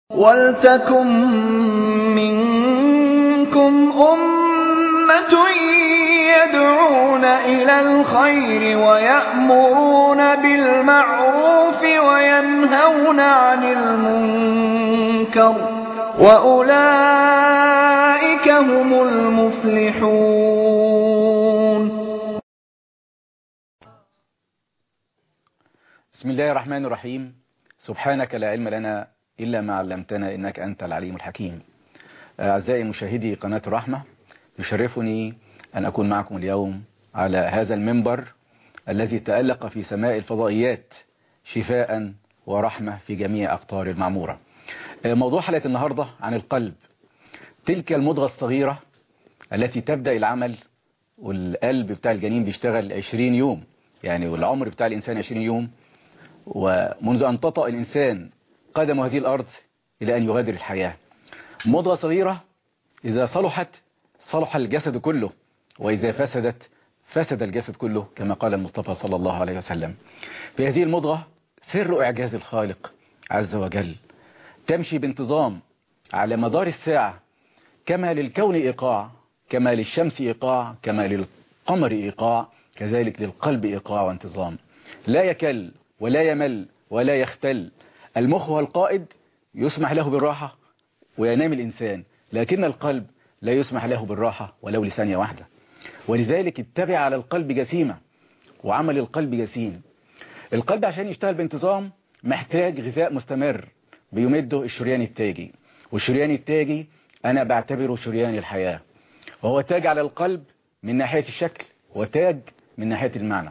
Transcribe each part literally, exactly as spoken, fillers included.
وَلْتَكُن مِّنكُمْ أُمَّةٌ يَدْعُونَ إِلَى الْخَيْرِ وَيَأْمُرُونَ بِالْمَعْرُوفِ وَيَنْهَوْنَ عَنِ الْمُنكَرِ وَأُولَئِكَ هُمُ الْمُفْلِحُونَ. بسم الله الرحمن الرحيم. سبحانك لا علم لنا إلا ما علمتنا إنك أنت العليم الحكيم. أعزائي مشاهدي قناة الرحمة، يشرفني أن أكون معكم اليوم على هذا المنبر الذي تألق في سماء الفضائيات شفاء ورحمة في جميع أقطار المعمورة. موضوع حلقة النهاردة عن القلب، تلك المضغة الصغيرة التي تبدأ العمل، والقلب بتاع الجنين بيشتغل عشرين يوم، يعني والعمر بتاع الإنسان عشرين يوم، ومنذ أن تطأ الإنسان قدم هذه الأرض إلى أن يغادر الحياة. مضغة صغيرة إذا صلحت صلح الجسد كله، وإذا فسدت فسد الجسد كله، كما قال المصطفى صلى الله عليه وسلم. في هذه المضغة سر إعجاز الخالق عز وجل، تمشي بانتظام على مدار الساعة، كما للكون إيقاع، كما للشمس إيقاع، كما للقمر إيقاع، كذلك للقلب إيقاع وانتظام. لا يكل ولا يمل ولا يختل. المخ هو القائد، يسمح له بالراحة وينام الإنسان، لكن القلب لا يسمح له بالراحة ولو لثانية واحدة. ولذلك اتبع على القلب جسيمة، وعمل القلب جسيم. القلب عشان يشتغل بانتظام محتاج غذاء مستمر بيمده الشريان التاجي، والشريان التاجي أنا بعتبره شريان الحياة، وهو تاج على القلب من ناحية الشكل، وتاج من ناحية المعنى.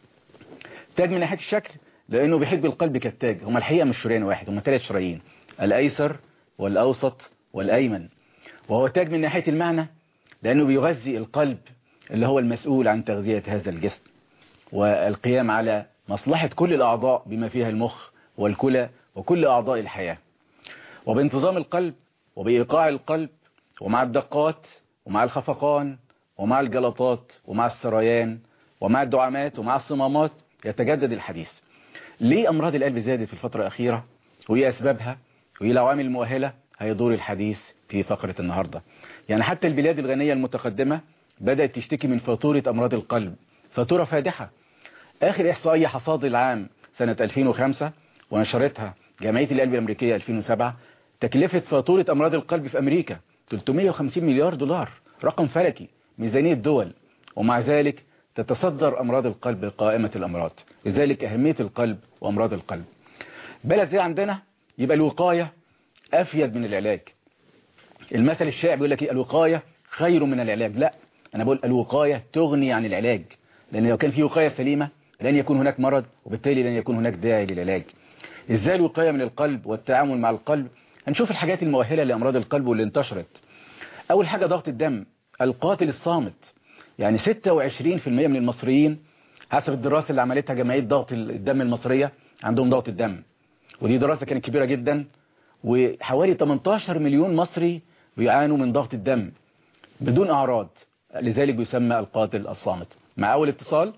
تاج من ناحية الشكل لأنه بيحب القلب كالتاج، هما الحقيقة مش شريان واحد، هما ثلاث شرايين، الأيسر والأوسط والأيمن. وهو تاج من ناحية المعنى لأنه بيغذي القلب اللي هو المسؤول عن تغذية هذا الجسم والقيام على مصلحة كل الأعضاء بما فيها المخ والكلى وكل أعضاء الحياة. وبانتظام القلب وبإيقاع القلب، ومع الدقات ومع الخفقان ومع الجلطات ومع السريان ومع الدعامات ومع الصمامات يتجدد الحديث. ليه أمراض القلب زادت في الفترة الأخيرة، وإيه أسبابها، وإيه العوامل المؤهلة؟ هيدور الحديث في فقرة النهاردة. يعني حتى البلاد الغنية المتقدمة بدأت تشتكي من فاتورة أمراض القلب، فاتورة فادحة. آخر إحصائية حصاد العام سنة ألفين وخمسة ونشرتها جمعية القلب الأمريكية ألفين وسبعة، تكلفة فاتورة أمراض القلب في أمريكا ثلاثمائة وخمسين مليار دولار، رقم فلكي، ميزانية دول، ومع ذلك تتصدر أمراض القلب قائمة الأمراض. لذلك أهمية القلب وأمراض القلب. بلد زي عندنا يبقى الوقاية أفيد من العلاج. المثل الشائع بيقول لك الوقاية خير من العلاج. لا، أنا بقول الوقاية تغني عن العلاج، لأن لو كان في وقاية سليمة لن يكون هناك مرض، وبالتالي لن يكون هناك داعي للعلاج. إزاي الوقاية من القلب والتعامل مع القلب؟ هنشوف الحاجات المؤهلة لأمراض القلب واللي انتشرت. أول حاجة ضغط الدم، القاتل الصامت. يعني ستة وعشرين بالمئة من المصريين حسب الدراسة اللي عملتها جمعية ضغط الدم المصرية عندهم ضغط الدم، ودي دراسة كانت كبيرة جدا، وحوالي ثمانية عشر مليون مصري بيعانوا من ضغط الدم بدون أعراض، لذلك بيسمى القاتل الصامت. مع أول اتصال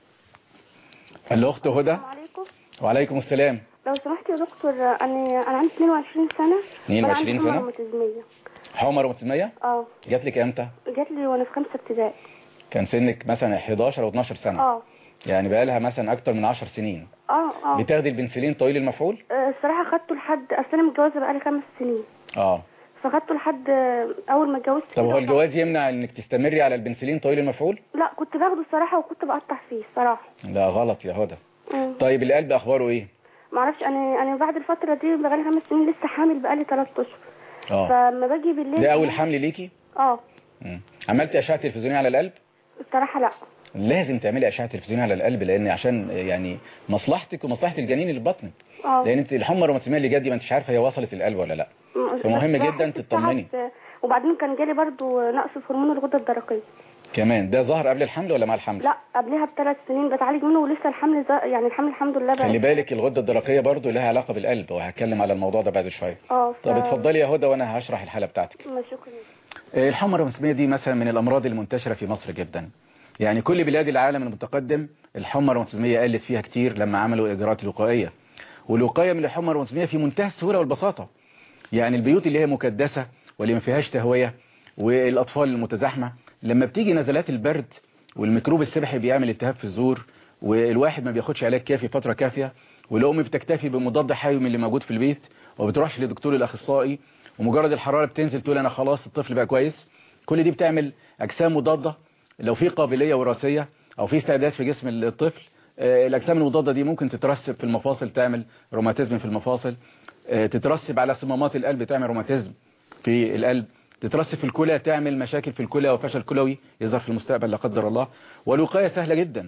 الأخت هدى. السلام عليكم. وعليكم السلام. لو سمحت يا دكتور، أنا أنا عندي اثنين وعشرين سنة. اثنين وعشرين سنة. حمى روماتيزمية. حمى روماتيزمية؟ اه. جات لك امتى؟ جات لي وأنا في خمسة ابتدائي. كان سنك مثلا إحدى عشر أو اثناشر سنة؟ اه. يعني بقى لها مثلا أكتر من عشر سنين. اه اه. بتاخدي البنسلين طويل المفعول؟ آه الصراحة خدته لحد أصل أنا متجوزة بقالي خمس سنين. اه. فخدته لحد أول ما اتجوزت. طب هو الجواز يمنع إنك تستمري على البنسلين طويل المفعول؟ لا، كنت باخده الصراحة وكنت بقطع فيه الصراحة. لا غلط يا هدى. مم. طيب القلب أخباره إيه؟ معرفش، أنا أنا بعد الفترة دي بقالي خمس سنين لسه حامل بقالي ثلاث أشهر. اه. فلما باجي بالليل. ده أول حمل ليكي؟ اه. امم عملتي أشعة تلفزيونية على القلب؟ الصراحة لا. لازم تعملي أشعة تلفزيونية على القلب، لأن عشان يعني مصلحتك ومصلحة الجنين اللي في بطنك. اه. لأن انت الحمى الروماتيزمية اللي جت دي ما انتش عارفة هي وصلت القلب ولا لا. فمهم جدا تطمني. وبعدين كان جالي برضو نقص في هرمون الغدة الدرقية كمان. ده ظهر قبل الحمل ولا مع الحمل؟ لا، قبلها بثلاث سنين بتعالج منه، ولسه الحمل ز... يعني الحمل الحمد لله بقى. خلي بالك الغدة الدرقية برضو لها علاقة بالقلب، وهتكلم على الموضوع ده بعد شوية. اه. ف... طب اتفضلي يا هدى وانا هشرح الحالة بتاعتك. شكرا. الحمى الروماتيزمية دي مثلا من الأمراض المنتشرة في مصر جدا. يعني كل بلاد العالم المتقدم الحمى الروماتيزمية قلت فيها كتير لما عملوا إجراءات الوقائية. والوقاية من الحمى الروماتيزمية في منتهى السهولة والبساطة. يعني البيوت اللي هي مكدسة واللي ما فيهاش تهوية والأطفال المتزاحمة، لما بتيجي نزلات البرد والميكروب السبحي بيعمل التهاب في الزور، والواحد ما بياخدش علاج كافي فترة كافية، والأم بتكتفي بمضاد حيوي من اللي موجود في البيت وما بتروحش لدكتور الأخصائي، ومجرد الحرارة بتنزل تقول أنا خلاص الطفل بقى كويس. كل دي بتعمل أجسام مضادة. لو في قابلية وراثية أو في استعداد في جسم الطفل، الأجسام المضادة دي ممكن تترسب في المفاصل تعمل روماتيزم في المفاصل، تترسب على صمامات القلب تعمل روماتيزم في القلب، تترسب في الكلى تعمل مشاكل في الكلى وفشل كلوي يظهر في المستقبل لا قدر الله. والوقاية سهلة جدا،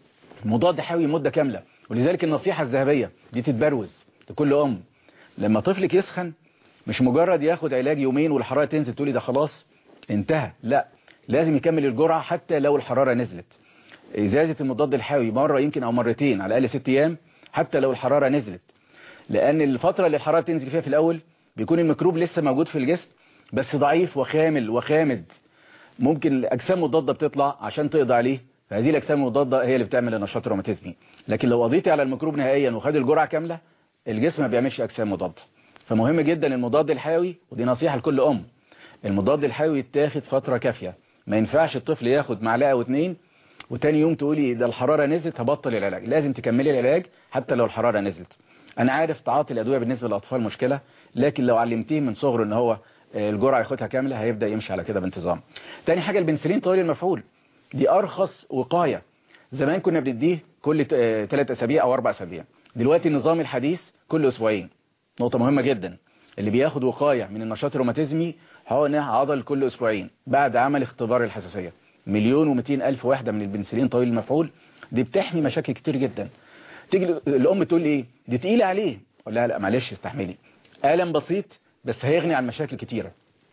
مضاد حيوي مدة كاملة. ولذلك النصيحة الذهبية دي تتبروز لكل أم، لما طفلك يسخن مش مجرد ياخد علاج يومين والحرارة تنزل تقولي ده خلاص انتهى، لا، لازم يكمل الجرعة حتى لو الحرارة نزلت. إزازة المضاد الحيوي مرة يمكن أو مرتين على الأقل ست أيام حتى لو الحرارة نزلت، لأن الفترة اللي الحرارة تنزل فيها في الأول بيكون الميكروب لسه موجود في الجسم بس ضعيف وخامل وخامد، ممكن الأجسام مضادة بتطلع عشان تقضي عليه، فهذه الأجسام المضادة هي اللي بتعمل النشاط الروماتيزمي. لكن لو قضيتي على الميكروب نهائيا وخد الجرعة كاملة الجسم ما بيعملش أجسام مضادة. فمهم جدا المضاد الحيوي، ودي نصيحة لكل أم، المضاد الحيوي يتاخد فترة كافية. ما ينفعش الطفل ياخد معلقة واثنين وتاني يوم تقولي ده الحرارة نزلت هبطل العلاج، لازم تكملي العلاج حتى لو الحرارة نزلت. أنا عارف تعاطي الأدوية بالنسبة للأطفال مشكلة، لكن لو علمتيه من صغره إن هو الجرعة ياخدها كاملة هيبدأ يمشي على كده بانتظام. تاني حاجة البنسلين طويل المفعول، دي أرخص وقاية. زمان كنا بنديه كل ثلاث أسابيع أو أربع أسابيع، دلوقتي النظام الحديث كل أسبوعين. نقطة مهمة جدا، اللي بياخد وقاية من النشاط الروماتيزمي حقن عضل كل أسبوعين بعد عمل اختبار الحساسية. مليون ومئتين ألف واحدة من البنسلين طويل المفعول، دي بتحمي مشاكل كتير جدا. تيجي الأم تقول لي إيه دي تقيلة عليه، أقول لها لا معلش استحملي، ألم بسيط بس هيغني عن مشاكل كتيرة.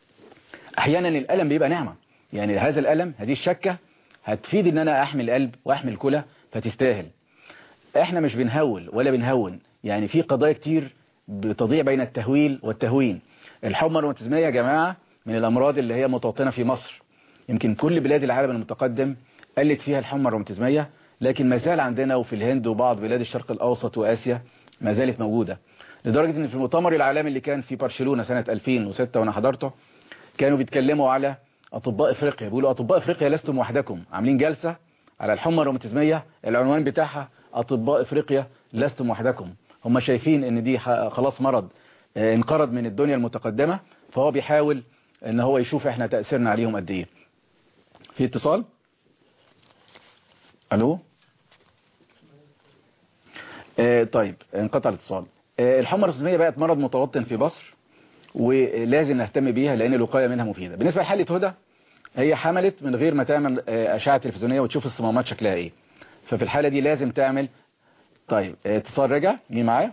أحيانا الألم بيبقى نعمة، يعني هذا الألم هذه الشكة هتفيد إن أنا أحمي القلب وأحمي الكلى فتستاهل. إحنا مش بنهول ولا بنهون، يعني في قضايا كتير بتضيع بين التهويل والتهوين. الحمى الروماتيزمية يا جماعة من الأمراض اللي هي متوطنة في مصر، يمكن كل بلاد العالم المتقدم قلت فيها الحمى الروماتيزمية، لكن ما زال عندنا وفي الهند وبعض بلاد الشرق الأوسط وآسيا ما زالت موجودة. لدرجة ان في المؤتمر العالمي اللي كان في برشلونة سنة ألفين وستة وانا حضرته كانوا بيتكلموا على أطباء إفريقيا، بيقولوا أطباء إفريقيا لستم وحدكم، عاملين جلسة على الحمى الروماتيزمية العنوان بتاعها أطباء إفريقيا لستم وحدكم. هم شايفين ان دي خلاص مرض انقرض من الدنيا المتقدمة، فهو بيحاول ان هو يشوف احنا تأثيرنا عليهم قد ايه. في اتصال؟ الو؟ آه طيب انقطع الاتصال. آه الحمى الروماتيزمية بقت مرض متوطن في مصر ولازم نهتم بيها لان الوقاية منها مفيدة. بالنسبة لحالة هدى، هي حملت من غير ما تعمل آه اشعة تلفزيونية وتشوف الصمامات شكلها ايه، ففي الحالة دي لازم تعمل. طيب آه اتصال رجع، مين معايا؟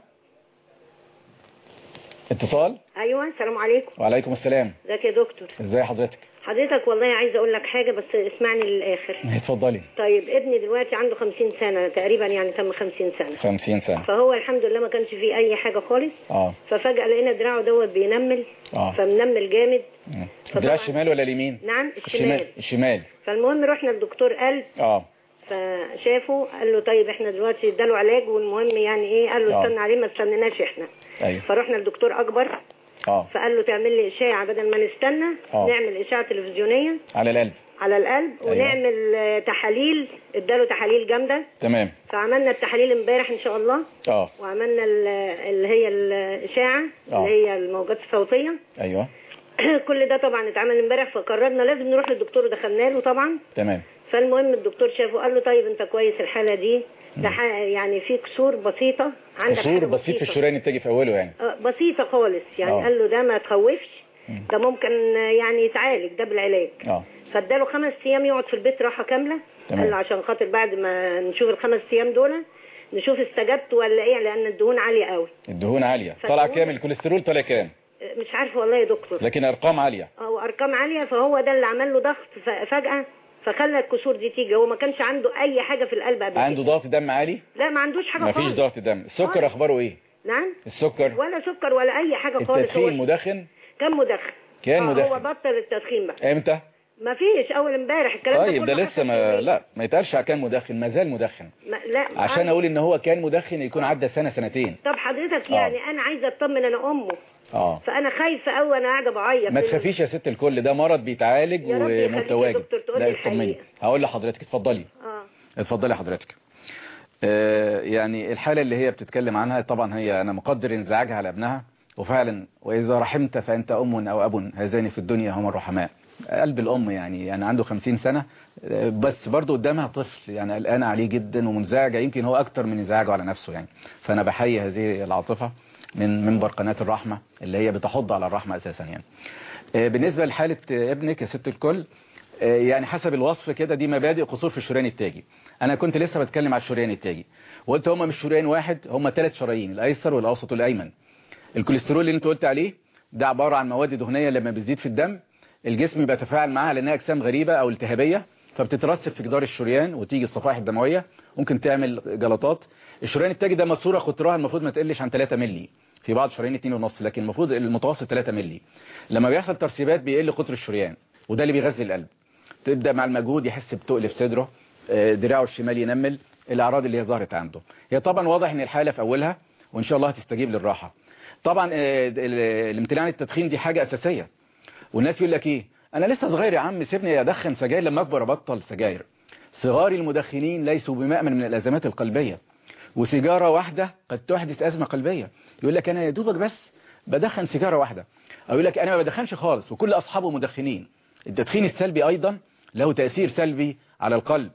اتصال. ايوه السلام عليكم. وعليكم السلام. ازيك يا دكتور؟ ازي حضرتك؟ حضرتك والله عايزه اقول لك حاجه بس اسمعني للاخر. اتفضلي. طيب ابني دلوقتي عنده خمسين سنه تقريبا، يعني تم خمسين سنه. خمسين سنة. فهو الحمد لله ما كانش فيه اي حاجه خالص. اه ففجاه لقينا دراعه دوت بينمل. اه فمنمل جامد. الدراع الشمال ولا اليمين؟ نعم الشمال. الشمال. فالمهم رحنا للدكتور قلب. اه فشافه قال له طيب احنا دلوقتي اداله علاج، والمهم يعني ايه قال له استنى عليه ما استنيناش احنا. ايوه. فرحنا للدكتور اكبر. اه فقال له تعمل لي اشاعه بدل ما نستنى. أوه. نعمل اشاعه تلفزيونيه على القلب على القلب. أيوة. ونعمل تحاليل، اداله تحاليل جامده. تمام. فعملنا التحاليل امبارح ان شاء الله. اه وعملنا اللي هي الاشاعه اللي هي الموجات الصوتيه. ايوه. كل ده طبعا اتعمل امبارح، فقررنا لازم نروح للدكتور ودخلنا له طبعا. تمام. فالمهم الدكتور شافه قال له طيب انت كويس الحاله دي يعني في كسور بسيطه عندك، كسور بسيط في الشريان بتيجي في اوله يعني اه بسيطه خالص يعني. أوه. قال له ده ما تخوفش، ده ممكن يعني يتعالج ده بالعلاج. اه فاداله خمس ايام يقعد في البيت راحه كامله. تمام. قال له عشان خاطر بعد ما نشوف الخمس ايام دول نشوف استجبت ولا ايه، لان الدهون عاليه قوي. الدهون عاليه طالع كام؟ الكوليسترول طالع كام؟ مش عارفه والله يا دكتور، لكن ارقام عاليه. اه ارقام عاليه، فهو ده اللي عمل له ضغط فجاه فخلى الكسور دي تيجي. هو ما كانش عنده اي حاجه في القلب قبل كده. عنده ضغط دم عالي؟ لا ما عندوش حاجه خالص. ما فيش ضغط دم. السكر آه. اخباره ايه؟ نعم السكر ولا سكر ولا اي حاجه خالص. التدخين مدخن؟ كان مدخن. كان مدخن. هو بطل التدخين بقى. امتى؟ ما فيش اول امبارح الكلام طيب ده لسه ما لا ما يتقالش كان مدخن، ما زال مدخن. ما لا عشان اقول ان هو كان مدخن يكون آه. عدى سنه سنتين. طب حضرتك يعني آه. انا عايزه اطمن انا امه اه فانا خايفه قوي انا قاعده بعيط. ما تخافيش يا ست الكل، ده مرض بيتعالج ومتواجد. لا اطمني، هقول لحضرتك اتفضلي. اه اتفضلي حضرتك. آه يعني الحاله اللي هي بتتكلم عنها طبعا هي انا مقدر انزعاجها على ابنها، وفعلا واذا رحمت فانت ام او اب هذين في الدنيا هما الرحماء. قلب الام يعني يعني عنده خمسين سنة بس برضه قدامها طفل، يعني قلقانه عليه جدا ومنزعجه، يمكن هو اكتر من انزعاجه على نفسه يعني. فانا بحيي هذه العاطفه من منبر قناه الرحمه اللي هي بتحض على الرحمه اساسا يعني. بالنسبه لحاله ابنك يا ست الكل، يعني حسب الوصف كده دي مبادئ قصور في الشريان التاجي. انا كنت لسه بتكلم على الشريان التاجي وقلت هم مش شريان واحد، هم ثلاث شرايين، الايسر والاوسط والايمن. الكوليسترول اللي انت قلت عليه ده عباره عن مواد دهنيه لما بتزيد في الدم الجسم بيتفاعل معاها لانها اجسام غريبه او التهابيه، فبتترسب في جدار الشريان وتيجي الصفائح الدمويه ممكن تعمل جلطات. الشريان التاجي ده ماسوره قطرها المفروض ما تقلش عن ثلاثة مللي، في بعض شرايين اتنين ونص، لكن المفروض المتوسط ثلاثة مللي. لما بيحصل ترسيبات بيقل قطر الشريان وده اللي بيغذي القلب. تبدا مع المجهود يحس بتقل في صدره، دراعه الشمال ينمل، الاعراض اللي هي ظهرت عنده. هي طبعا واضح ان الحاله في اولها وان شاء الله هتستجيب للراحه. طبعا الامتناع عن التدخين دي حاجه اساسيه، والناس يقول لك ايه انا لسه صغير يا عم سيبني ادخن سجاير لما اكبر ابطل سجاير. صغار المدخنين ليسوا بمأمن من الازمات القلبيه، وسيجاره واحده قد تحدث ازمه قلبيه. يقول لك انا يا دوبك بس بدخن سيجاره واحده، او يقول لك انا ما بدخنش خالص وكل اصحابه مدخنين. التدخين السلبي ايضا له تأثير سلبي على القلب،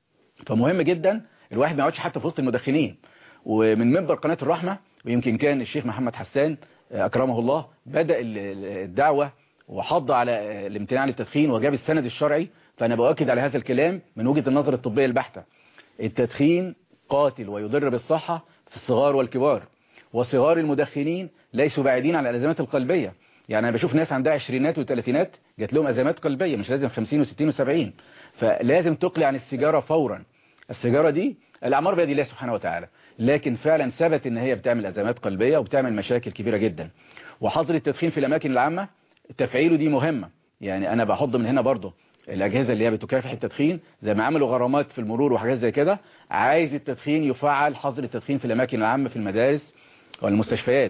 فمهم جدا الواحد ما يقعدش حتى في وسط المدخنين. ومن منبر قناه الرحمه، ويمكن كان الشيخ محمد حسان اكرمه الله بدأ الدعوه وحض على الامتناع عن التدخين وجاب السند الشرعي، فأنا بؤكد على هذا الكلام من وجهة النظر الطبية البحتة. التدخين قاتل ويضر بالصحة في الصغار والكبار، وصغار المدخنين ليسوا بعيدين عن الأزمات القلبية. يعني أنا بشوف ناس عندها عشرينات وثلاثينات جات لهم أزمات قلبية، مش لازم خمسين وستين وسبعين. فلازم تقلع عن السيجارة فورا. السيجارة دي الأعمار بيد الله سبحانه وتعالى، لكن فعلا ثبت ان هي بتعمل أزمات قلبية وبتعمل مشاكل كبيرة جدا. وحظر التدخين في الأماكن العامة تفعيله دي مهمة. يعني أنا بحض من هنا برضه الأجهزة اللي هي بتكافح التدخين زي ما عملوا غرامات في المرور وحاجات زي كده، عايز التدخين يفعل حظر التدخين في الأماكن العامة في المدارس والمستشفيات.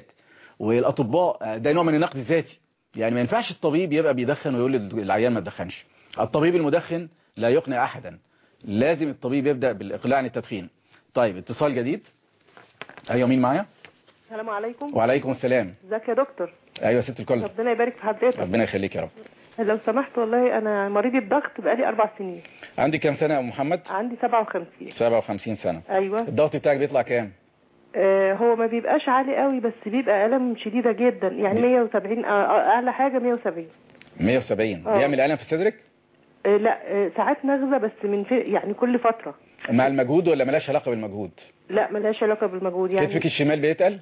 والأطباء ده نوع من النقد الذاتي، يعني ما ينفعش الطبيب يبقى بيدخن ويقول للعيان ما تدخنش. الطبيب المدخن لا يقنع أحدا، لازم الطبيب يبدأ بالإقلاع عن التدخين. طيب اتصال جديد. أيوة مين معايا؟ السلام عليكم. وعليكم السلام. ازيك يا دكتور؟ ايوه ست الكل. ربنا يبارك في حضرتك. ربنا يخليك يا رب. لو سمحت والله انا مريض الضغط بقالي اربع سنين. عندي كام سنه يا ام محمد؟ عندي سبعة وخمسين. سبعة وخمسين سنه. ايوه. الضغط بتاعك بيطلع كام؟ آه هو ما بيبقاش عالي قوي بس بيبقى الم شديده جدا، يعني مية وسبعين اعلى حاجه مية وسبعين. مية وسبعين. أوه. بيعمل الم في صدرك؟ آه لا آه ساعات نغزه بس من في يعني كل فتره. مع المجهود ولا ملهاش علاقه بالمجهود؟ لا ملهاش علاقه بالمجهود. يعني كتفك الشمال بيتقل؟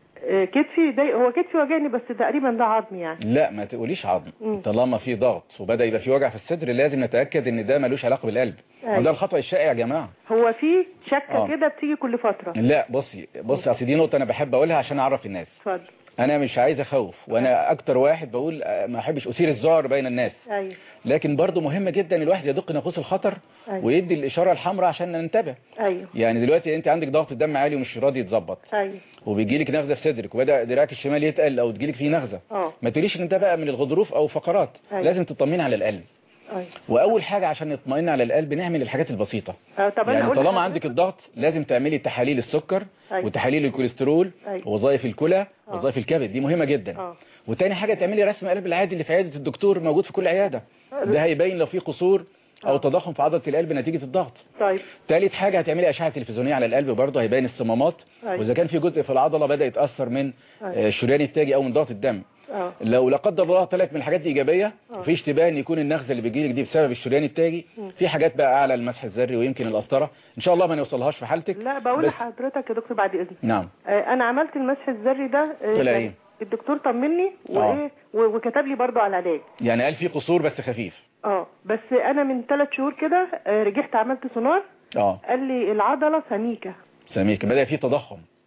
كتفي ده هو كتفي وجعني بس تقريبا ده عظم يعني. لا ما تقوليش عظم. م. طالما في ضغط وبدا يبقى في وجع في الصدر لازم نتاكد ان ده ملوش علاقه بالقلب. أيوة. وده الخطا الشائع يا جماعه. هو في شكه كده بتيجي كل فتره. لا بصي بصي اصل دي نقطه انا بحب اقولها عشان اعرف الناس. اتفضل. انا مش عايز اخوف، وانا اكتر واحد بقول ما احبش اثير الذعر بين الناس. ايوه. لكن برضو مهم جدا الواحد يدق ناقوس الخطر. أيوة. ويدي الاشاره الحمراء عشان ننتبه. ايوه. يعني دلوقتي انت عندك ضغط الدم عالي ومش راضي يتظبط. ايوه. وبيجي لك نغزه في صدرك وبدا دراعك الشمال يتقل او تجي لك فيه نغزه. أوه. ما تقوليش ان ده بقى من الغضروف او فقرات. أيوة. لازم تطمني على القلب. أيوة. واول حاجه عشان نطمئن على القلب نعمل الحاجات البسيطه. أه طب يعني طالما عندك الضغط لازم تعملي تحاليل السكر. أيوة. وتحاليل الكوليسترول. أيوة. ووظائف الكلى ووظائف الكبد دي مهمه جدا. أوه. وتاني حاجه تعملي رسم قلب العادي اللي في عياده الدكتور موجود في كل عياده. ده هيبين لو في قصور او تضخم في عضله القلب نتيجه الضغط. طيب. ثالث حاجه هتعملي اشعه تلفزيونيه على القلب برضه هيبين الصمامات. أيوة. واذا كان في جزء في العضله بدا يتاثر من أيوة. الشريان التاجي او من ضغط الدم. أوه. لو لا قدر الله طلعت من الحاجات دي ايجابيه في اشتباه ان يكون النغزه اللي بيجي لك دي بسبب الشريان التاجي. م. في حاجات بقى اعلى المسح الذري ويمكن القسطره ان شاء الله ما نوصلهاش في حالتك. لا بقول لحضرتك يا دكتور بعد اذنك. نعم. آه انا عملت المسح الذري ده. آه طلع ايه؟ الدكتور طمني وايه وكتب لي برضه على العلاج. يعني قال في قصور بس خفيف. اه بس انا من ثلاث شهور كده رجعت عملت سونار. اه قال لي العضله سميكه. سميكه بدا في تضخم.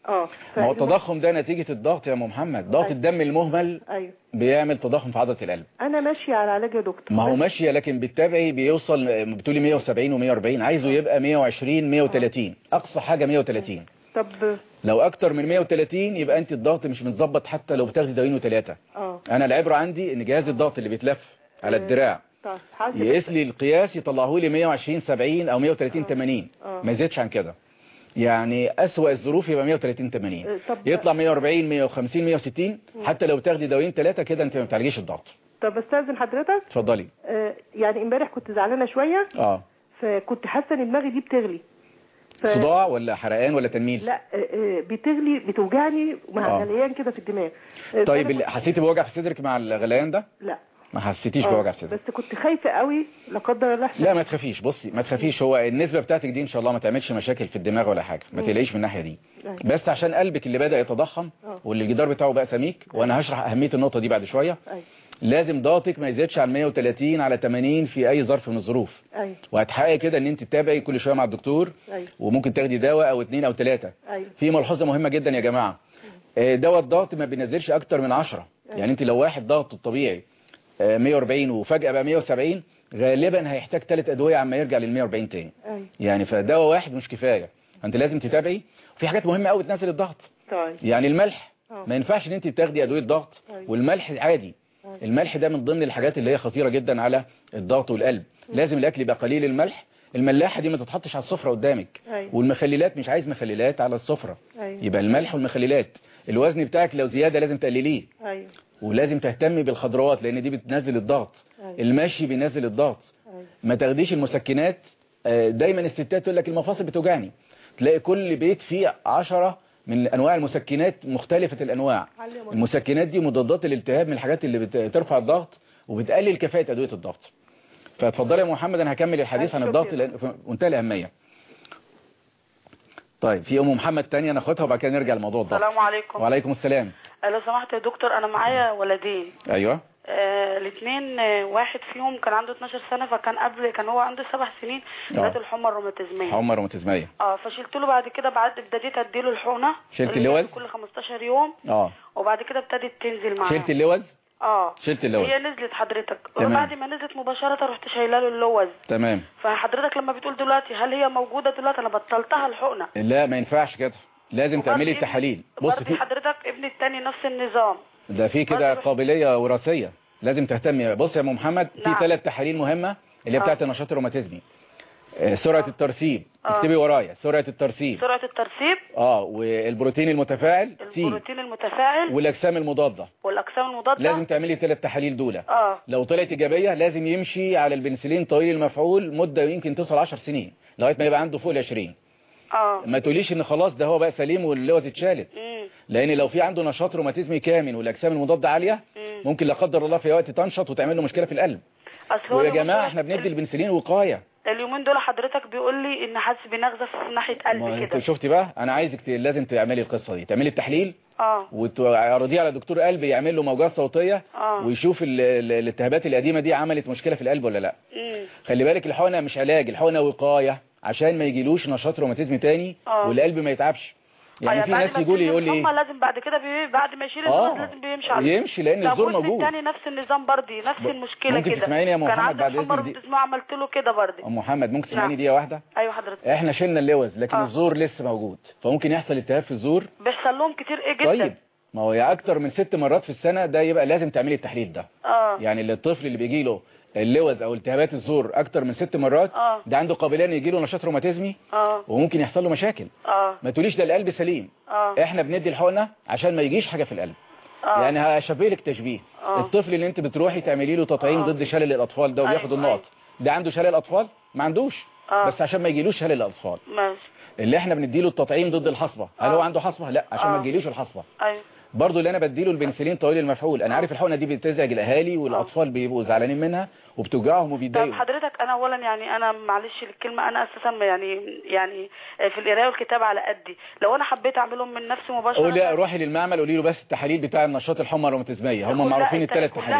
اه ما هو التضخم ده نتيجة الضغط يا ام محمد. ضغط أيوة. الدم المهمل أيوة. بيعمل تضخم في عضلة القلب. انا ماشيه على علاج يا دكتور. ما هو ماشيه لكن بالتابعي بيوصل بتقولي مية وسبعين ومية وأربعين، عايزه يبقى مية وعشرين مية وتلاتين، اقصى حاجه مية وتلاتين. طب لو اكتر من مية وتلاتين يبقى انت الضغط مش متظبط حتى لو بتاخدي دوايين وثلاثه. اه انا العبره عندي ان جهاز الضغط اللي بيتلف على الدراع يقيس لي القياس يطلعه لي مية وعشرين سبعين او مية وتلاتين تمانين، ما يزيدش عن كده. يعني اسوأ الظروف يبقى مية وتلاتين تمانين، يطلع مية وأربعين مية وخمسين مية وستين، حتى لو بتاخدي دوايين ثلاثه كده انت ما بتعالجيش الضغط. طب استاذن حضرتك. اتفضلي. آه يعني امبارح كنت زعلانه شويه. اه فكنت حاسه ان دماغي دي بتغلي. ف... صداع ولا حرقان ولا تنميل؟ لا آه بتغلي، بتوجعني مع غليان كده في الدماغ. آه طيب حسيتي بوجع في صدرك مع الغليان ده؟ لا ما حسيتيش بوجع في صدرك. بس كنت خايفه قوي لا قدر الله. لا ما تخافيش، بصي ما تخافيش، هو النسبه بتاعتك دي ان شاء الله ما تعملش مشاكل في الدماغ ولا حاجه، ما تقلقيش من الناحيه دي. بس عشان قلبك اللي بدا يتضخم واللي الجدار بتاعه بقى سميك، وانا هشرح اهميه النقطه دي بعد شويه. لازم ضغطك ما يزيدش عن مية وتلاتين على تمانين في اي ظرف من الظروف. أيوة. وهتحققي كده ان انت تتابعي كل شويه مع الدكتور. أيوة. وممكن تاخدي دواء او اتنين او تلاتة. أيوة. في ملحوظه مهمه جدا يا جماعه، دواء الضغط ما بينزلش اكتر من عشرة. أيوة. يعني انت لو واحد ضغطه الطبيعي مية وأربعين وفجاه بقى مية وسبعين غالبا هيحتاج ثلاث ادويه عما يرجع لل مية وأربعين تاني. أيوة. يعني فدواء واحد مش كفايه، انت لازم تتابعي. في حاجات مهمه قوي تنزل الضغط. طيب. يعني الملح أوه. ما ينفعش ان انت تاخدي ادويه ضغط. أيوة. والملح عادي. الملح ده من ضمن الحاجات اللي هي خطيرة جدا على الضغط والقلب. لازم الاكل يبقى قليل الملح. الملاحة دي ما تتحطش على السفرة قدامك. أيوة. والمخللات مش عايز مخللات على السفرة. أيوة. يبقى الملح والمخللات. الوزن بتاعك لو زيادة لازم تقلليه. أيوة. ولازم تهتمي بالخضروات لان دي بتنزل الضغط. أيوة. المشي بينزل الضغط. أيوة. ما تاخديش المسكنات. دايما الستات تقول لك المفاصل بتوجعني، تلاقي كل بيت فيه عشرة من انواع المسكنات مختلفة الانواع. المسكنات دي مضادات الالتهاب، من الحاجات اللي بترفع الضغط وبتقلل كفاءة ادوية الضغط. فاتفضلي يا محمد، انا هكمل الحديث عن الضغط منتهى الاهمية. طيب في ام محمد تانية ناخدها وبعد كده نرجع لموضوع الضغط. السلام عليكم. وعليكم السلام. لو سمحت يا دكتور، انا معايا ولدين. ايوه. آه الاثنين، آه واحد فيهم كان عنده اتناشر سنة، فكان قبل كان هو عنده سبع سنين جات الحمى الروماتيزمية. حمى روماتيزمية. اه فشلت له بعد كده، بعد ابتديت اديله الحقنة. شلت اللوز كل خمستاشر يوم. اه وبعد كده ابتدت تنزل معاه. شلت اللوز؟ اه شلت اللوز. هي نزلت حضرتك. وبعد ما نزلت مباشرة رحت شايله له اللوز. تمام. فحضرتك لما بتقول دلوقتي هل هي موجودة دلوقتي؟ انا بطلتها الحقنة. لا ما ينفعش كده، لازم تعملي التحاليل. بص في حضرتك ابني الثاني نفس النظام ده، في كده قابلية وراثية لازم تهتمي. بص يا ام محمد، في ثلاث نعم. تحاليل مهمة اللي هي بتاعت النشاط الروماتيزمي. سرعة الترسيب. اكتبي ورايا سرعة الترسيب. سرعة الترسيب. اه والبروتين المتفاعل. البروتين المتفاعل. والاجسام المضادة. والاجسام المضادة. لازم تعملي ثلاث تحاليل دول. اه لو طلعت ايجابية لازم يمشي على البنسلين طويل المفعول مدة يمكن توصل عشر سنين لغاية ما يبقى عنده فوق ال عشرين. اه ما تقوليش ان خلاص ده هو بقى سليم واللوز اتشالت. لان لو في عنده نشاط روماتيزمي كامل والاجسام المضادة عالية مم. ممكن لا قدر الله في وقت تنشط وتعمل له مشكلة في القلب. ويا جماعة احنا بندي البنسلين وقاية. اليومين دول حضرتك بيقول لي ان حاسس بنغزة في ناحية قلبي كده. شفتي بقى، انا عايزك لازم تعملي القصة دي، تعملي التحليل اه وتعرضيه على دكتور قلب يعمل له موجات صوتية اه ويشوف الالتهابات القديمة دي عملت مشكلة في القلب ولا لا. مم. خلي بالك الحقنة مش علاج، الحقنة وقاية عشان ما يجيلوش نشاط روماتيزمي تاني أوه. والقلب ما يتعبش. يعني آه في ناس يقول لي يقول لي هم لازم بعد كده بي... بعد ما يشيل الزور لازم بيمشي عليه. يمشي لان الزور موجود. الثاني نفس النظام برضه، نفس ب... المشكله كده. ممكن تسمعيني يا محمد بعد اذنك دي؟ كان عملت له كده برضه. ام محمد ممكن تسمعيني دقيقه واحده؟ ايوه حضرتك. احنا شلنا اللوز لكن آه. الزور لسه موجود، فممكن يحصل التهاب في الزور. بيحصل لهم كتير ايه جدا. طيب ما هو يا اكتر من ست مرات في السنه ده يبقى لازم تعملي التحليل ده. اه يعني الطفل اللي بيجي له اللوز او التهابات الزور اكتر من ست مرات أوه. ده عنده قابليه ان يجي له نشاط روماتيزمي اه وممكن يحصل له مشاكل. اه ما تقوليش ده القلب سليم. اه احنا بندي الحقنه عشان ما يجيش حاجه في القلب. أوه. يعني هشبه لك تشبيه. أوه. الطفل اللي انت بتروحي تعملي له تطعيم أوه. ضد شلل الاطفال ده وبياخد النقط. ده عنده شلل اطفال؟ ما عندوش. أوه. بس عشان ما يجيلوش شلل الاطفال. ماشي. اللي احنا بنديله التطعيم ضد الحصبه، هل هو عنده حصبه؟ لا، عشان أوه. ما تجيلوش الحصبه. ايوه برضه اللي انا بديله البنسلين طويل المفعول. انا عارف الحقنه دي بتزعج الاهالي والاطفال بيبقوا زعلانين منها وبتوجعهم وبيتضايقوا. طب حضرتك انا اولا يعني انا معلش الكلمه، انا اساسا يعني يعني في القرايه والكتابه على قدي، لو انا حبيت اعملهم من نفسي مباشره. قولي روحي للمعمل قولي له بس التحاليل بتاع النشاط الحمى الروماتيزميه، هم معروفين الثلاث تحاليل.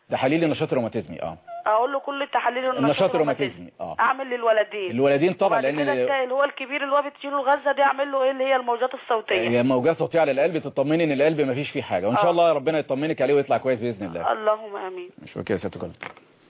تحاليل النشاط الروماتيزمي. اه اقول له كل التحاليل النشاط الروماتيزمي. اه اعمل للولدين الولدين طبعا، لان اللي هو الكبير اللي هو بتشيله الغزه دي اعمل له ايه اللي هي الموجات الصوتيه. هي موجات صوتيه على القلب، تطمني ان القلب ما فيش فيه حاجه، وان شاء الله ربنا يطمنك عليه ويطلع كويس باذن الله. اللهم امين. مش اوكي يا ست كل.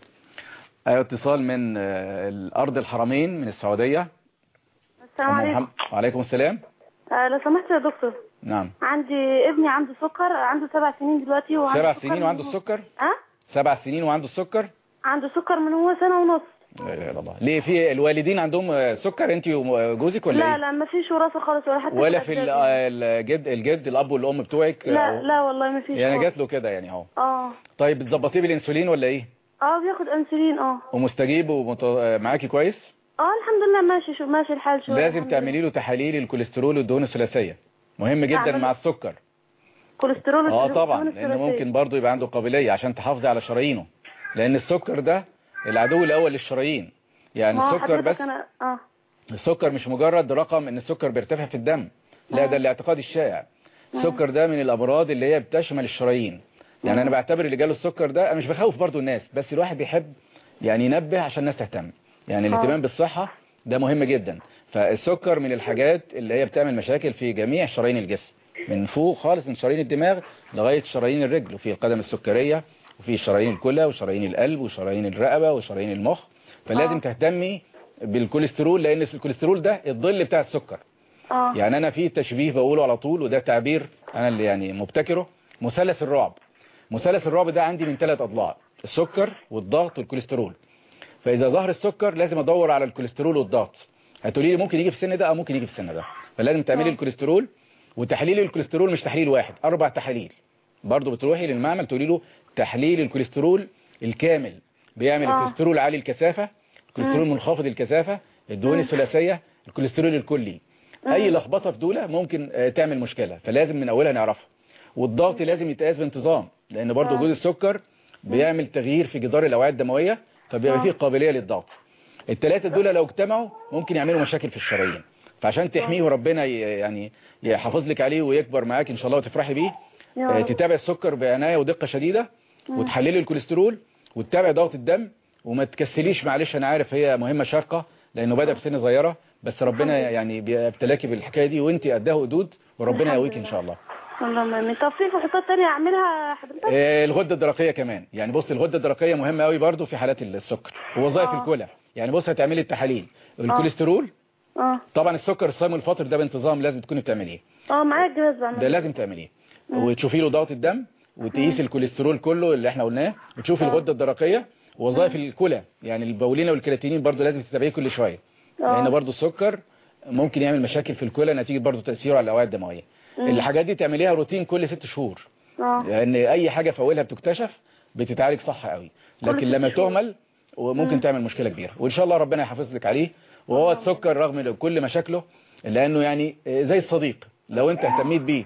ايوه اتصال من الارض الحرمين من السعوديه. السلام عليكم. وعليكم السلام. آه لو سمحت يا دكتور. نعم. عندي ابني عنده سكر، عنده سبع سنين دلوقتي وعنده سبع سنين وعنده السكر؟ اه سبع سنين وعنده السكر؟ عنده سكر من هو سنة ونص. لا اله الا الله. ليه في الوالدين عندهم سكر انت وجوزك ولا لا ايه؟ لا ما فيش وراثه خالص ولا حتى ولا في الجد الجد الاب والام بتوعك؟ لا لا والله ما فيش. يعني جات له كده يعني اهو. اه طيب بتظبطيه بالانسولين ولا ايه؟ اه بياخد انسولين. اه ومستجيب ومعاكي كويس؟ اه الحمد لله ماشي شو ماشي الحال شويه. لازم تعملي له تحاليل الكوليسترول والدهون الثلاثيه، مهم جدا مع السكر. كوليسترول اه طبعا، لان ممكن برضه يبقى عنده قابليه عشان تحافظي على شرايينه، لان السكر ده العدو الاول للشرايين. يعني السكر بس أنا... آه. السكر مش مجرد رقم ان السكر بيرتفع في الدم، لا ده الاعتقاد الشائع. السكر ده من الامراض اللي هي بتشمل الشرايين. يعني انا بعتبر اللي جاله السكر ده، انا مش بخوف برضه الناس، بس الواحد بيحب يعني ينبه عشان الناس تهتم. يعني الاهتمام بالصحه ده مهم جدا. فالسكر من الحاجات اللي هي بتعمل مشاكل في جميع شرايين الجسم، من فوق خالص من شرايين الدماغ لغايه شرايين الرجل، وفي القدم السكريه وفي شرايين الكلى وشرايين القلب وشرايين الرقبه وشرايين المخ. فلازم آه. تهتمي بالكوليسترول، لان الكوليسترول ده الظل بتاع السكر. آه. يعني انا في تشبيه بقوله على طول، وده تعبير انا اللي يعني مبتكره، مثلث الرعب. مثلث الرعب ده عندي من ثلاث اضلاع، السكر والضغط والكوليسترول. فاذا ظهر السكر لازم ادور على الكوليسترول والضغط. هتقولي لي ممكن يجي في السن ده او ممكن يجي في السن ده، فلازم تعملي الكوليسترول. وتحليل الكوليسترول مش تحليل واحد، اربع تحاليل. برضه بتروحي للمعمل تقولي له تحليل الكوليسترول الكامل، بيعمل آه. الكوليسترول عالي الكثافه، الكوليسترول منخفض الكثافه، الدهون الثلاثيه، الكوليسترول الكلي. اي لخبطه في دول ممكن تعمل مشكله، فلازم من اولها نعرفها. والضغط لازم يتقاس بانتظام، لان برضه وجود السكر بيعمل تغيير في جدار الاوعيه الدمويه، فبيبقى فيه قابليه للضغط. الثلاثه دول لو اجتمعوا ممكن يعملوا مشاكل في الشرايين. فعشان تحميه وربنا يعني يحافظ لك عليه ويكبر معاك ان شاء الله وتفرحي بيه، تتابع السكر بعنايه ودقه شديده، وتحللي الكوليسترول، وتتابع ضغط الدم، وما تكسليش. معلش انا عارف هي مهمه شاقه لانه بدا في سن صغيره، بس ربنا يعني بيبتلاكي بالحكايه دي وانت قدها قدود، وربنا يقويك ان شاء الله. اللهم امين. طب في فحوصات ثانيه اعملها حضرتك؟ آه الغده الدرقيه كمان. يعني بص الغده الدرقيه مهمه قوي برضو في حالات السكر ووظائف آه. الكلى. يعني بص هتعملي التحاليل الكوليسترول اه طبعا السكر الصايم الفاطر ده بانتظام لازم تكوني بتعمليه. اه معايا الجهاز بعمله ده لازم تعمليه، وتشوفي له ضغط الدم، وتقيسي الكوليسترول كله اللي احنا قلناه، وتشوفي الغده الدرقيه ووظائف الكلى. يعني البولينه والكرياتينين برضو لازم تتابعيه كل شويه، لان برضو السكر ممكن يعمل مشاكل في الكلى نتيجه برضو تاثيره على الاوعيه الدمويه. الحاجات دي تعمليها روتين كل ست شهور، لان اي حاجه في اولها بتكتشف بتتعالج صح قوي، لكن لما تهمل وممكن تعمل مشكله كبيره. وان شاء الله ربنا يحافظ لك عليه. وهو السكر رغم كل مشاكله لانه يعني زي الصديق، لو انت اهتميت بيه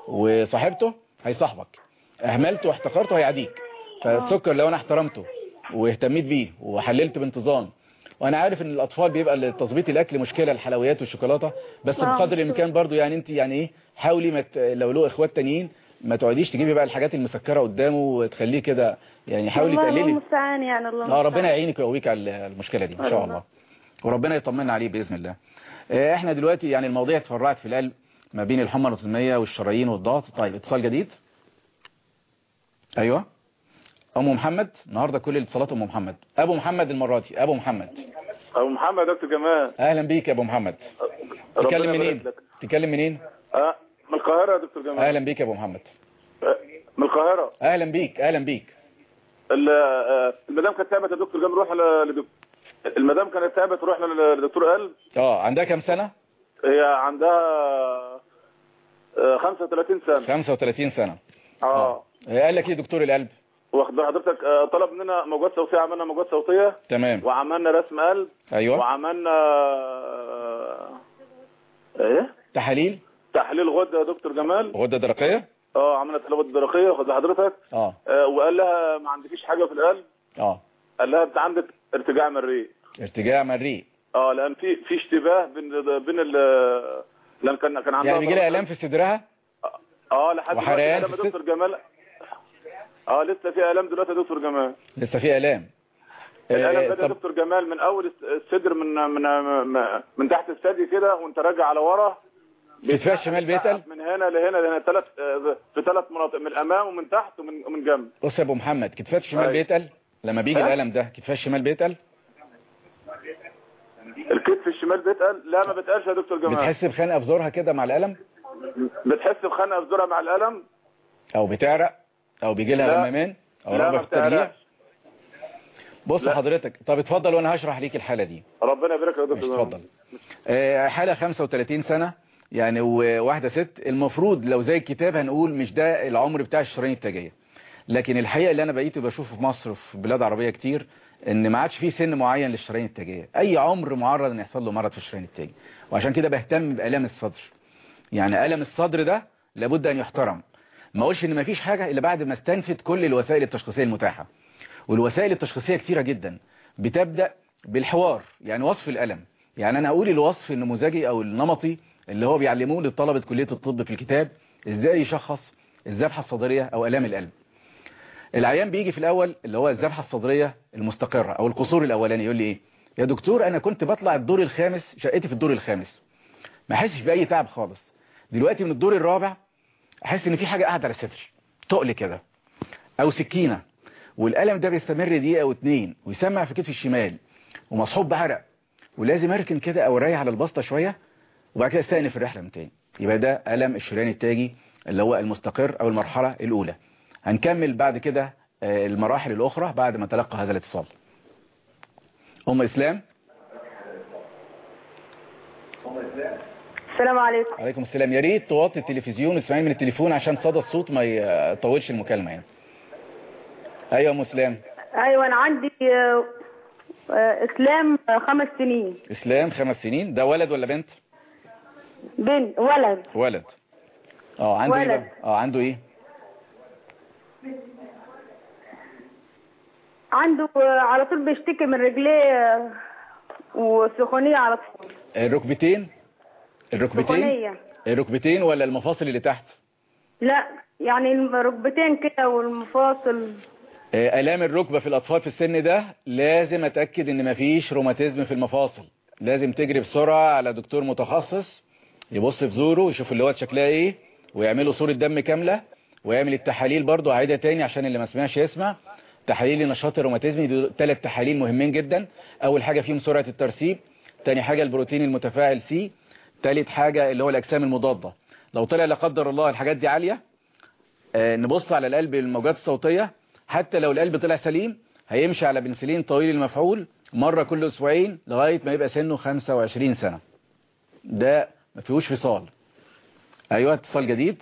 وصاحبته هيصاحبك، اهملته واحتقرته هيعديك. فالسكر لو انا احترمته واهتميت بيه وحللت بانتظام، وانا عارف ان الاطفال بيبقى تظبيط الاكل مشكله، الحلويات والشوكولاته، بس بقدر الامكان برضو يعني انت يعني ايه حاولي ما لو له اخوات تانيين ما تقعديش تجيبي بقى الحاجات المسكره قدامه وتخليه كده، يعني حاولي تقللي. الله المستعان يعني. الله اه ربنا يعينك ويقويك على المشكله دي ان شاء الله، وربنا يطمنا عليه باذن الله. احنا دلوقتي يعني المواضيع اتفرعت في القلب ما بين الحمى الروماتيزميه والشرايين والضغط. طيب اتصال جديد. ايوه ام محمد. النهارده كل الاتصالات ام محمد. ابو محمد المره دي. ابو محمد. ابو محمد. دكتور جمال اهلا بيك يا ابو محمد. تكلم منين؟ تكلم منين؟ اه من القاهره يا دكتور جمال. اهلا بيك يا ابو محمد. من القاهره. اهلا بيك اهلا بيك. المدام كانت تعبت يا دكتور جمال، روح لدكتور. المدام كانت تعبت تروح لدكتور قلب. اه عندها كام سنه؟ هي عندها خمسة وثلاثين سنه. خمسة وثلاثين سنه. اه, آه. قال لك ايه دكتور القلب؟ واخد حضرتك طلب مننا موجات صوتيه، عملنا موجات صوتيه. تمام. وعملنا رسم قلب. ايوه. وعملنا ايه تحاليل تحليل غده يا دكتور جمال. غده درقيه. اه عملت الغده الدرقيه واخد حضرتك. اه وقال لها ما عندكيش حاجه في القلب. اه قال لها انت عندك ارتجاع مريء. ارتجاع مريء. اه لان في في اشتباه بين بين ال لان كان كان عندها يعني بيجي لها الام في صدرها. اه لحد وحرقان في دكتور جمال. اه لسه في الام دلوقتي يا دكتور جمال. لسه في الام. الالم بدا يا دكتور جمال من اول الصدر، من من من تحت الثدي كده وانت راجع على ورا. كتفها الشمال بيتقل من هنا لهنا لهنا ثلاث في ثلاث مناطق، من الامام ومن تحت ومن ومن جنب. بص يا ابو محمد، كتفها الشمال بيتقل لما بيجي الالم ده، كتفها الشمال بيتقل. الكتف الشمال بيتقل؟ لا ما بيتقلش يا دكتور جمال. بتحس بخنقه في زورها كده مع الالم؟ بتحس بخنقه في زورها مع الالم؟ او بتعرق او بيجي لها غمامان او رغبه في الترجيع؟ بص لا. حضرتك طب اتفضل وانا هشرح ليك الحاله دي. ربنا يبارك يا دكتور. اتفضل. آه حاله خمسة وثلاثين سنه يعني، وواحده ست. المفروض لو زي الكتاب هنقول مش ده العمر بتاع الشرايين التاجيه، لكن الحقيقه اللي انا بقيت بشوفه في مصر في بلاد عربيه كتير ان ما عادش فيه سن معين للشرايين التاجيه، اي عمر معرض ان يحصل له مرض في الشرايين التاجيه. وعشان كده بهتم بالام الصدر. يعني الم الصدر ده لابد ان يحترم. ما اقولش ان ما فيش حاجه الا بعد ما استنفد كل الوسائل التشخيصيه المتاحه. والوسائل التشخيصيه كتيره جدا، بتبدا بالحوار، يعني وصف الالم. يعني انا اقول الوصف النموذجي او النمطي اللي هو بيعلموه لطلبه كليه الطب في الكتاب، ازاي يشخص الذبحه الصدريه او الام القلب. العيان بيجي في الاول اللي هو الذبحه الصدريه المستقره او القصور الاولاني، يقول لي ايه يا دكتور انا كنت بطلع الدور الخامس، شقتي في الدور الخامس، ما احسش باي تعب خالص. دلوقتي من الدور الرابع احس ان في حاجه قاعده على صدري، تقل كده او سكينه، والالم ده بيستمر دقيقه او اتنين ويسمع في كتفي الشمال ومصحوب بعرق، ولازم اركن كده او اريح على البسطه شويه وبعد كده استأنف الرحله من تاني. يبقى ده الم الشريان التاجي اللي هو المستقر او المرحله الاولى. هنكمل بعد كده المراحل الاخرى بعد ما تلقى هذا الاتصال. ام اسلام. السلام عليكم. وعليكم السلام. يا ريت توطي التلفزيون واسمعين من التليفون عشان صدى الصوت ما يطولش المكالمه يعني. ايوه ام اسلام. ايوه انا عندي اسلام خمس سنين. اسلام خمس سنين، ده ولد ولا بنت؟ بنت. ولد. ولد. اه عنده ولد. ايه بقى؟ اه عنده ايه؟ عنده على طول بيشتكي من رجليه وسخونيه على طول. الركبتين؟ الركبتين؟ سخونيه. الركبتين ولا المفاصل اللي تحت؟ لا يعني الركبتين كده والمفاصل. آلام الركبة في الأطفال في السن ده لازم أتأكد إن مفيش روماتيزم في المفاصل. لازم تجري بسرعة على دكتور متخصص يبص في زوره ويشوف اللي هو شكلها إيه ويعملوا صورة دم كاملة ويعمل التحاليل برضو. عايدة تاني عشان اللي ما سمعش يسمع. تحاليل نشاط الروماتيزمي دول ثلاث تحاليل مهمين جدا. أول حاجة فيهم سرعة الترسيب، تاني حاجة البروتين المتفاعل سي، تالت حاجة اللي هو الأجسام المضادة. لو طلع لا قدر الله الحاجات دي عالية، آه نبص على القلب الموجات الصوتية. حتى لو القلب طلع سليم هيمشي على بنسلين طويل المفعول مرة كل أسبوعين لغاية ما يبقى سنه خمسة وعشرين سنة. ده ما فيهوش فصال. أيوة اتصال جديد.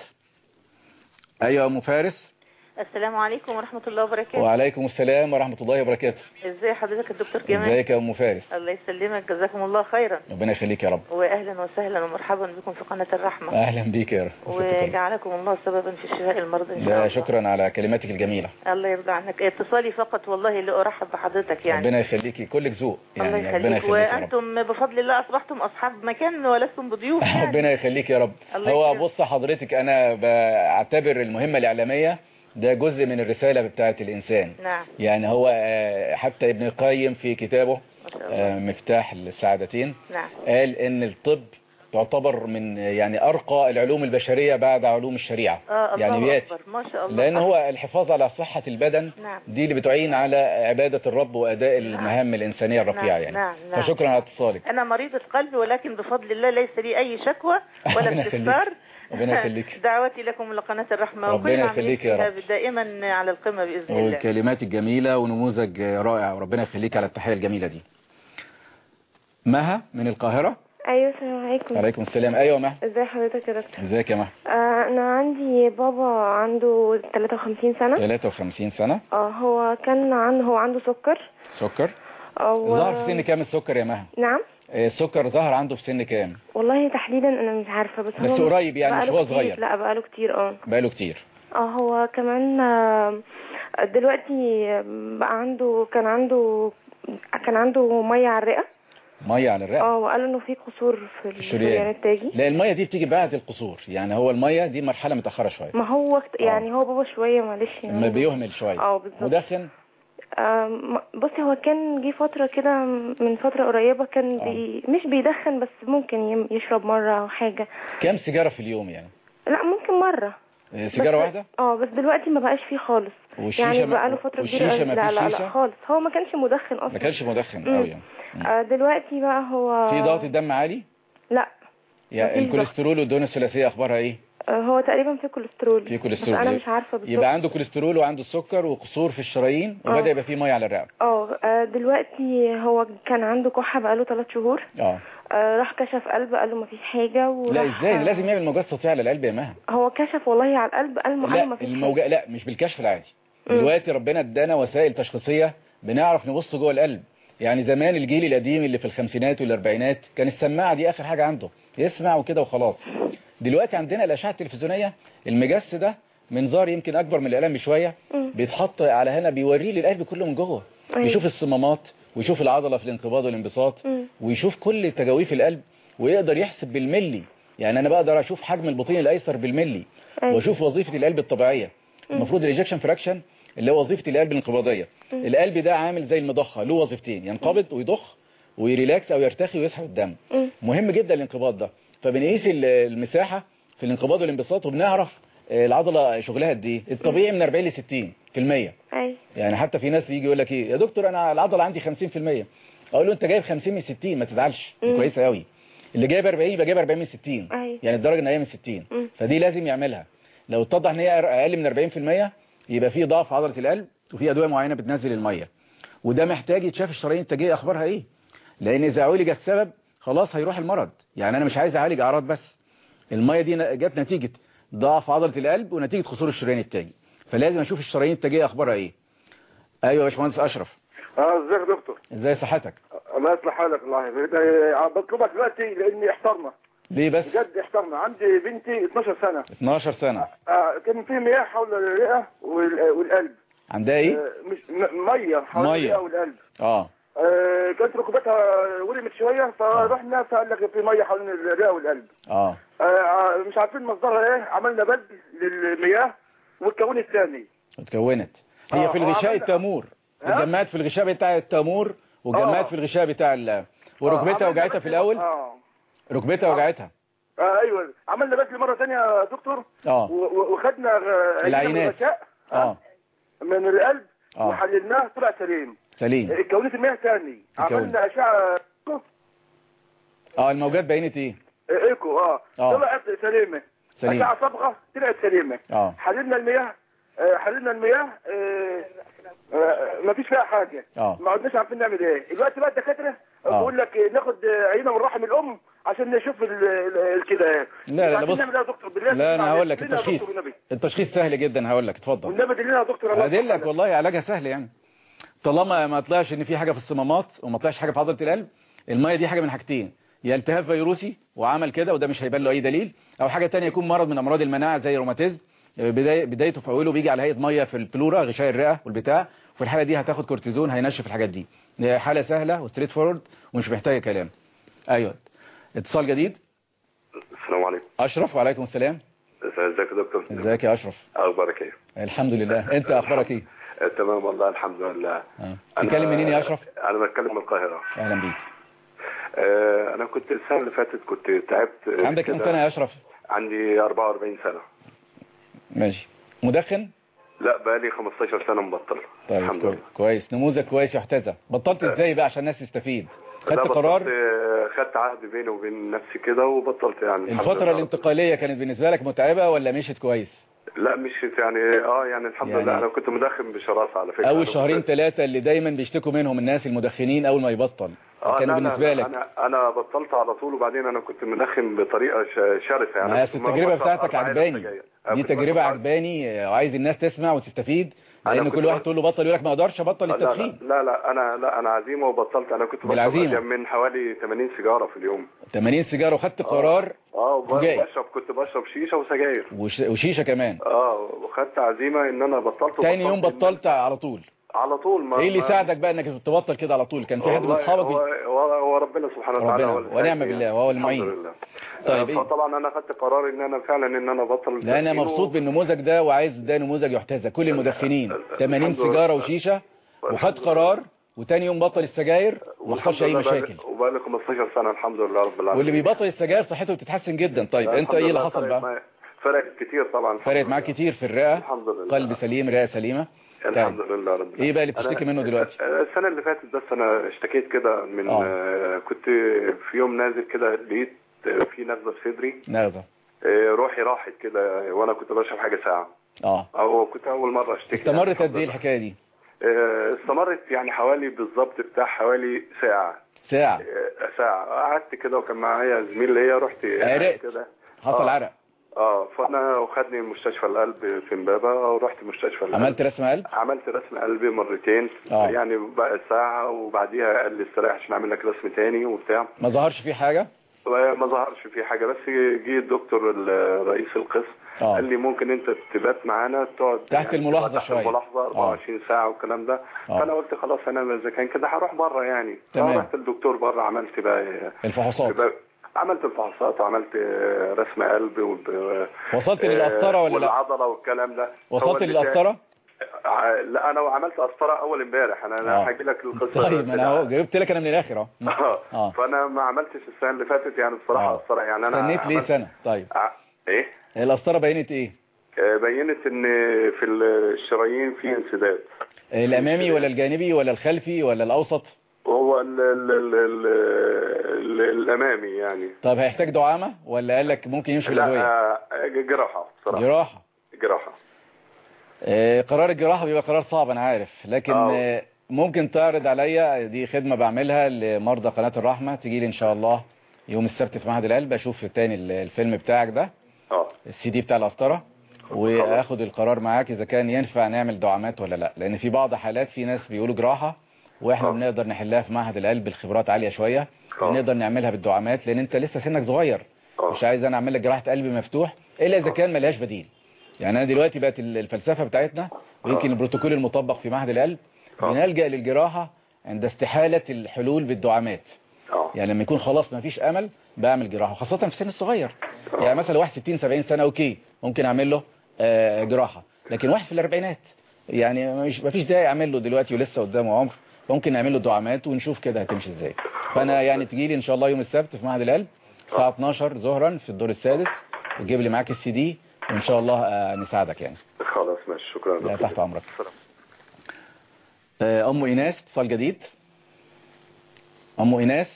أيوة أم فارس. السلام عليكم ورحمة الله وبركاته. وعليكم السلام ورحمة الله وبركاته. ازي حضرتك الدكتور جمال؟ ازيك يا أم فارس؟ الله يسلمك، جزاكم الله خيرا. ربنا يخليك يا رب. واهلا وسهلا ومرحبا بكم في قناة الرحمة. اهلا بيك يا رب. وجعلكم الله سببا في شفاء المرضى ان شاء الله. شكرا على كلماتك الجميلة. الله يرضى عنك. اتصالي فقط والله لأرحب بحضرتك يعني. ربنا يخليكي، كلك ذوق يعني. الله يخليك. وانتم بفضل الله اصبحتم اصحاب مكان ولستم بضيوف يعني. ربنا يخليك يا رب. هو بص حضرتك انا بعتبر المهمة الإعلامية ده جزء من الرسالة بتاعت الإنسان. نعم. يعني هو حتى ابن القيم في كتابه مفتاح السعادتين نعم. قال ان الطب تعتبر من يعني أرقى العلوم البشرية بعد علوم الشريعة. آه يعني الله أكبر. ما شاء الله. لأن هو الحفاظ على صحة البدن. نعم. دي اللي بتعين على عبادة الرب وأداء المهام الإنسانية الرفيعة. نعم. يعني نعم. نعم. فشكرا على اتصالك. أنا مريضة قلب ولكن بفضل الله ليس لي أي شكوى ولا استفسار. ربنا يخليك. دعواتي لكم لقناة الرحمة ربنا يخليك يا رب. دائما على القمة بإذن الله. والكلمات الجميلة ونموذج رائع وربنا يخليك على التحية الجميلة دي. مها من القاهرة. ايوه السلام عليكم. وعليكم السلام. ايوه مها. ازي حضرتك يا دكتور؟ ازيك يا مها؟ آه انا عندي بابا عنده ثلاثة وخمسين سنة. ثلاثة وخمسين سنة. اه هو كان عنده هو عنده سكر. سكر؟ أو... ظهر في سن كام السكر يا مها؟ نعم. السكر ظهر عنده في سن كام؟ والله تحديدا انا مش عارفة بس بس هو قريب يعني مش هو صغير. لا بقاله كتير. اه بقاله كتير. اه هو كمان آه دلوقتي بقى عنده كان عنده كان عنده مية على الرئة. ميه على الرئه. اه وقالوا انه في قصور في الشريان التاجي. لا الميه دي بتيجي بعد القصور، يعني هو الميه دي مرحله متاخره شويه. ما هو يعني هو بابا شويه معلش يعني ما بيهمل شويه. اه بالظبط. مدخن؟ بصي هو كان جه فتره كده من فتره قريبه كان بي مش بيدخن بس ممكن يشرب مره او حاجه. كام سيجاره في اليوم يعني؟ لا ممكن مره سيجاره واحده. اه بس دلوقتي ما بقاش فيه خالص. يعني بقى له فتره كبيره. لا لا لا خالص، هو ما كانش مدخن اصلا. ما كانش مدخن قوي يعني. آه دلوقتي بقى هو في ضغط الدم عالي؟ لا. يعني الكوليسترول والدهون الثلاثيه اخبارها ايه؟ آه هو تقريبا في كوليسترول. في كوليسترول. بس انا مش عارفه بالظبط. يبقى عنده كوليسترول وعنده السكر وقصور في الشرايين وبدا يبقى فيه ميه على الرئه. اه دلوقتي هو كان عنده كحه بقى له ثلاث شهور. اه آه راح كشف قلب قال له ما فيش حاجه. لا ازاي لازم يعمل موجات صوتيه على القلب يا مها. هو كشف والله على القلب قال له ما فيش الموجة... حاجه. لا مش بالكشف العادي. دلوقتي ربنا ادانا وسائل تشخيصيه بنعرف نبص جوه القلب. يعني زمان الجيل القديم اللي في الخمسينات والاربعينات كان السماعه دي اخر حاجه عنده، يسمع وكده وخلاص. دلوقتي عندنا الاشعه التلفزيونيه المجس ده منظار يمكن اكبر من القلم بشويه، بيتحط على هنا بيوريه للقلب كله من جوه. يشوف الصمامات ويشوف العضله في الانقباض والانبساط ويشوف كل تجاويف القلب ويقدر يحسب بالملي. يعني انا بقدر اشوف حجم البطين الايسر بالملي واشوف وظيفه القلب الطبيعيه. المفروض الايجكشن فراكشن اللي هو وظيفه القلب الانقباضيه. القلب ده عامل زي المضخه، له وظيفتين، ينقبض ويضخ ويريلاكس او يرتخي ويسحب الدم. مهم جدا الانقباض ده. فبنقيس المساحه في الانقباض والانبساط وبنعرف العضله شغلها قد ايه. الطبيعي من أربعين ل ستين في المية. يعني حتى في ناس يجي يقول لك ايه يا دكتور انا العضله عندي خمسين في المية. اقول له انت جايب خمسين من ستين ما تزعلش، دي كويسه قوي. اللي جايب أربعين يبقى جايب أربعين من ستين. يعني الدرجه ان هي من ستين. فدي لازم يعملها. لو اتضح ان هي اقل من أربعين في المية يبقى في ضعف عضله القلب وفي ادويه معينه بتنزل الميه. وده محتاج يتشاف الشرايين التاجيه اخبارها ايه، لان اذا عالج السبب خلاص هيروح المرض. يعني انا مش عايز اعالج اعراض بس. الميه دي جت نتيجه ضعف عضله القلب ونتيجه خسور الشريان التاجي، فلازم اشوف الشرايين التاجيه اخبارها ايه. ايوه يا باشمهندس اشرف. اه ازيك يا دكتور؟ ازاي صحتك؟ الله يصلح حالك. الله بطلبك دلوقتي لاني احترنا. ليه بس؟ بجد احترنا. عندي بنتي اتناشر سنه. اتناشر سنه. آه كان في مياه حول الرئه والقلب. عندها ايه؟ آه مش ميه حول مية. الرئه والقلب. اه آه كانت ركبتها ورمت شويه فرحنا فقال لك في ميه حول الرئه والقلب. اه آه مش عارفين مصدرها ايه. عملنا بدل للمياه واتكونت ثاني. اتكونت هي آه في الغشاء التامور. اتجمعت في الغشاء بتاع التامور واتجمعت آه في الغشاء بتاع ال وركبتها آه وجعتها في الاول. اه ركبتها وجعتها. آه ايوه عملنا بدل مره ثانيه يا دكتور. اه وخدنا العينات اه من القلب آه. وحللناه طلع سليم. سليم. اتكونت المياه ثاني. عملنا اشعه اه الموجات بينت ايه؟ ايكو اه, آه. طلعت سليمه. سليم. اشعه صبغه طلعت سليمه. اه حللنا المياه آه حللنا المياه آه آه ما فيش فيها حاجه. اه ما عدناش عارفين نعمل ايه. دلوقتي بقى الدكاتره بيقول لك ناخد عينه من رحم الام عشان نشوف الكده. لا لا بص. يا دكتور بالله لا انا هقول لك التشخيص. التشخيص سهل جدا هقول لك اتفضل. والنبي دلنا يا دكتور. ادلك والله علاجها سهل يعني. طالما ما طلعش ان في حاجه في الصمامات وما طلعش حاجه في عضله القلب، الميه دي حاجه من حاجتين، يا التهاب فيروسي وعمل كده وده مش هيبان له اي دليل، او حاجه ثانيه يكون مرض من امراض المناعه زي روماتيزم بدايه بدايته في اوله بيجي على هيئه ميه في البلورا غشاء الرئه والبتاع، وفي الحاله دي هتاخد كورتيزون هينشف الحاجات دي. هي حاله سهله وستريت فورورد ومش محتاجه كلام. ايوه اتصال جديد. السلام عليكم. اشرف. وعليكم السلام. ازيك يا دكتور؟ ازيك يا اشرف؟ اخبارك ايه؟ الحمد لله. انت اخبارك ايه؟ تمام والله الحمد لله. اه تتكلم منين يا اشرف؟ انا بتكلم من القاهره. اهلا بيك. آه انا كنت السنه اللي فاتت كنت تعبت. عندك كم سنه يا اشرف؟ عندي أربعة وأربعين سنه. ماشي. مدخن؟ لا بقالي خمستاشر سنه مبطل. طيب الحمد لله. كويس. نموذج كويس يحتذى. بطلت ازاي بقى عشان الناس تستفيد؟ خدت قرار؟ خدت عهد بيني وبين نفسي كده وبطلت يعني. الفتره الانتقاليه كانت بالنسبه لك متعبه ولا مشيت كويس؟ لا مشيت يعني اه يعني الحمد يعني لله. انا كنت مدخن بشراسه على فكره. اول شهرين ثلاثه اللي دايما بيشتكوا منهم الناس المدخنين اول ما يبطل آه كانوا لا بالنسبه لا لك. انا انا بطلت على طول وبعدين انا كنت مدخن بطريقه شرسه يعني. بس التجربه بتاعتك عجباني. دي تجربه عجباني وعايز الناس تسمع وتستفيد، لان كل واحد تقول له بطل يقول لك ما اقدرش ابطل التدخين. لا, لا لا انا لا انا عزيمه وبطلت. انا كنت بشرب من حوالي ثمانين سيجاره في اليوم. ثمانين سيجاره وخدت قرار. اه بشرب كنت بشرب شيشه وسجاير وش... وشيشه كمان. اه وخدت عزيمه ان انا بطلت. ثاني يوم بطلت على طول. على طول. ما ايه اللي ساعدك بقى انك تبطل كده على طول؟ كان في حد من اصحابك؟ هو هو ربنا سبحانه وتعالى ونعم بالله وهو المعين. طيب فطبعا انا خدت قرار ان انا فعلا ان انا ابطل. لا انا مبسوط بالنموذج ده وعايز ده نموذج يحتذى. كل المدخنين ثمانين سيجاره وشيشه وخد قرار وتاني يوم بطل السجاير وما حصلش اي مشاكل. وبقى لي خمستاشر سنه الحمد لله رب العالمين. واللي بيبطل السجاير صحته بتتحسن جدا. طيب انت ايه اللي حصل بقى؟ فرقت كتير طبعا. فرقت معاك كتير في الرئه. الحمد لله. قلب سليم، رئه سليمه. الحمد لله رب العالمين. ايه بقى اللي بتشتكي منه دلوقتي؟ السنه اللي فاتت بس انا اشتكيت كده من آه. كنت في يوم نازل كده لقيت في نغزه في صدري. نغزه. روحي راحت كده وانا كنت بشرب حاجه ساعه. اه او كنت اول مره اشتكي. استمرت قد ايه الحكايه دي؟ استمرت يعني حوالي بالظبط بتاع حوالي ساعه. ساعه ساعه قعدت كده وكان معايا زميل ليا رحت كده حصل عرق. اه فانا وخدني مستشفى القلب في امبابه ورحت مستشفى القلب. عملت رسم قلب؟ عملت رسم قلب مرتين. آه. يعني بقى ساعه وبعديها قال لي استريح عشان اعمل لك رسم تاني وبتاع. ما ظهرش فيه حاجه؟ ما ظهرش فيه حاجه بس جه الدكتور رئيس القسم آه. قال لي ممكن انت تبات معانا تقعد تحت يعني الملاحظه شويه. تحت الملاحظه أربعة وعشرين آه. ساعه والكلام ده. آه. فانا قلت خلاص انا اذا كان كده هروح بره يعني. تمام. رحت الدكتور بره عملت بقى الفحوصات. عملت الفحوصات وعملت رسم قلب وب... وصلت للقسطره ولا لا؟ والعضله والكلام ده. وصلت للقسطره؟ لا انا عملت قسطره اول امبارح. انا انا هاجي لك القصه. طيب انا اهو جبت لك انا من الاخر اهو. اه فانا ما عملتش السنه اللي فاتت يعني بصراحه قسطره يعني انا استنيت ليه سنه؟ طيب ع... ايه القسطره بينت ايه؟ بينت ان في الشرايين في انسداد. الامامي ولا الجانبي ولا الخلفي ولا الاوسط؟ هو ال ال ال ال ال الامامي يعني. طب هيحتاج دعامه ولا قال لك ممكن يمشي بالادويه؟ لا جراحه بصراحه. جراحه جراحه. آه قرار الجراحه بيبقى قرار صعب انا عارف لكن آه ممكن تعرض عليا. دي خدمه بعملها لمرضى قناه الرحمه. تيجي لي ان شاء الله يوم السبت في معهد القلب اشوف تاني الفيلم بتاعك ده اه السي دي بتاع القسطره واخد القرار معاك اذا كان ينفع نعمل دعامات ولا لا. لان في بعض حالات في ناس بيقولوا جراحه واحنا أوه. بنقدر نحلها في معهد القلب الخبرات عاليه شويه. نقدر نعملها بالدعامات لان انت لسه سنك صغير. أوه. مش عايز انا اعمل لك جراحه قلب مفتوح الا اذا كان ملهاش بديل. يعني انا دلوقتي بقت الفلسفه بتاعتنا ويمكن البروتوكول المطبق في معهد القلب بنلجأ للجراحه عند استحاله الحلول بالدعامات. أوه. يعني لما يكون خلاص ما فيش امل بعمل جراحه خاصه في السن الصغير. أوه. يعني مثلا واحد ستين سبعين سنه اوكي ممكن اعمل له آه جراحه لكن واحد في الاربعينات يعني مش ما فيش داعي اعمل له دلوقتي ولسه قدامه عمر. ممكن نعمل له دعامات ونشوف كده هتمشي ازاي. فانا يعني تجي لي ان شاء الله يوم السبت في معهد القلب الساعه اتناشر ظهرا في الدور السادس وتجيب لي معاك السي دي وان شاء الله آه نساعدك يعني. خلاص ماشي شكرا. لا تحت امرك. آه ام ايناس اتصال جديد. ام ايناس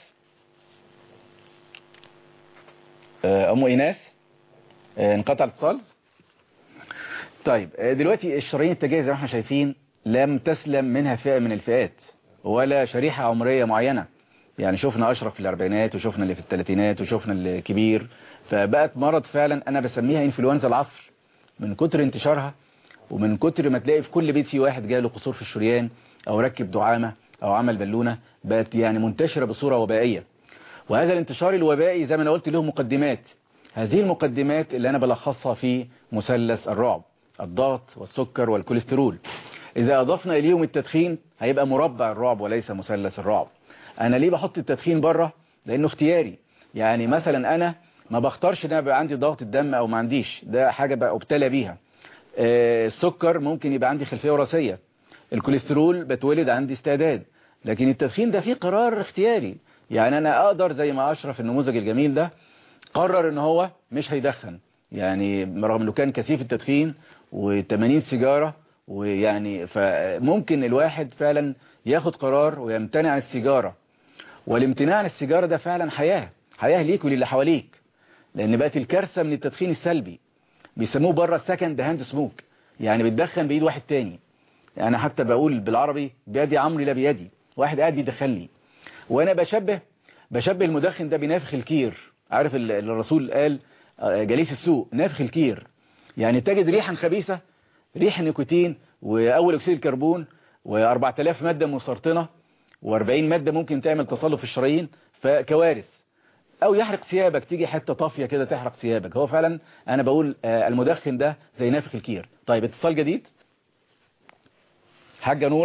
آه ام ايناس آه انقطع الاتصال. طيب آه دلوقتي الشرايين التاجية زي ما احنا شايفين لم تسلم منها فئة من الفئات ولا شريحة عمرية معينة. يعني شفنا أشرف في الأربعينات وشفنا اللي في الثلاثينات وشفنا اللي كبير. فبقت مرض فعلا أنا بسميها إنفلونزا العصر من كتر انتشارها ومن كتر ما تلاقي في كل بيت في واحد جاله قصور في الشريان أو ركب دعامة أو عمل بالونة. بقت يعني منتشرة بصورة وبائية. وهذا الانتشار الوبائي زي ما أنا قلت له مقدمات. هذه المقدمات اللي أنا بلخصها في مثلث الرعب: الضغط والسكر والكوليسترول. إذا أضفنا إليهم التدخين هيبقى مربع الرعب وليس مثلث الرعب. أنا ليه بحط التدخين بره؟ لأنه اختياري. يعني مثلا أنا ما بختارش ان انا يبقى عندي ضغط الدم أو ما عنديش. ده حاجة بقى ابتلى بيها. السكر ممكن يبقى عندي خلفية وراثية. الكوليسترول بتولد عندي استعداد. لكن التدخين ده فيه قرار اختياري. يعني أنا أقدر زي ما أشرف النموذج الجميل ده قرر ان هو مش هيدخن. يعني رغم انه كان كثيف التدخين وثمانين سيجارة ويعني فممكن الواحد فعلا ياخد قرار ويمتنع عن السيجارة. والامتناع عن السيجارة ده فعلا حياة حياة ليك وللي حواليك. لان بقت الكارثة من التدخين السلبي بيسموه بره السكند هاند سموك. يعني بتدخن بايد واحد تاني. يعني حتى بقول بالعربي بيدي عمري لا بيدي. واحد قاعد بيدخل لي وانا بشبه بشبه المدخن ده بنافخ الكير. عارف الرسول قال جليس السوء نافخ الكير. يعني تجد ريحا خبيثة ريح النيكوتين واول اكسيد الكربون واربعة الاف مادة مسرطنة واربعين مادة ممكن تعمل تصلب في الشرايين. فكوارث. او يحرق ثيابك تيجي حتة طافية كده تحرق ثيابك. هو فعلا انا بقول المدخن ده زي نافخ الكير. طيب اتصال جديد. حاجة نورة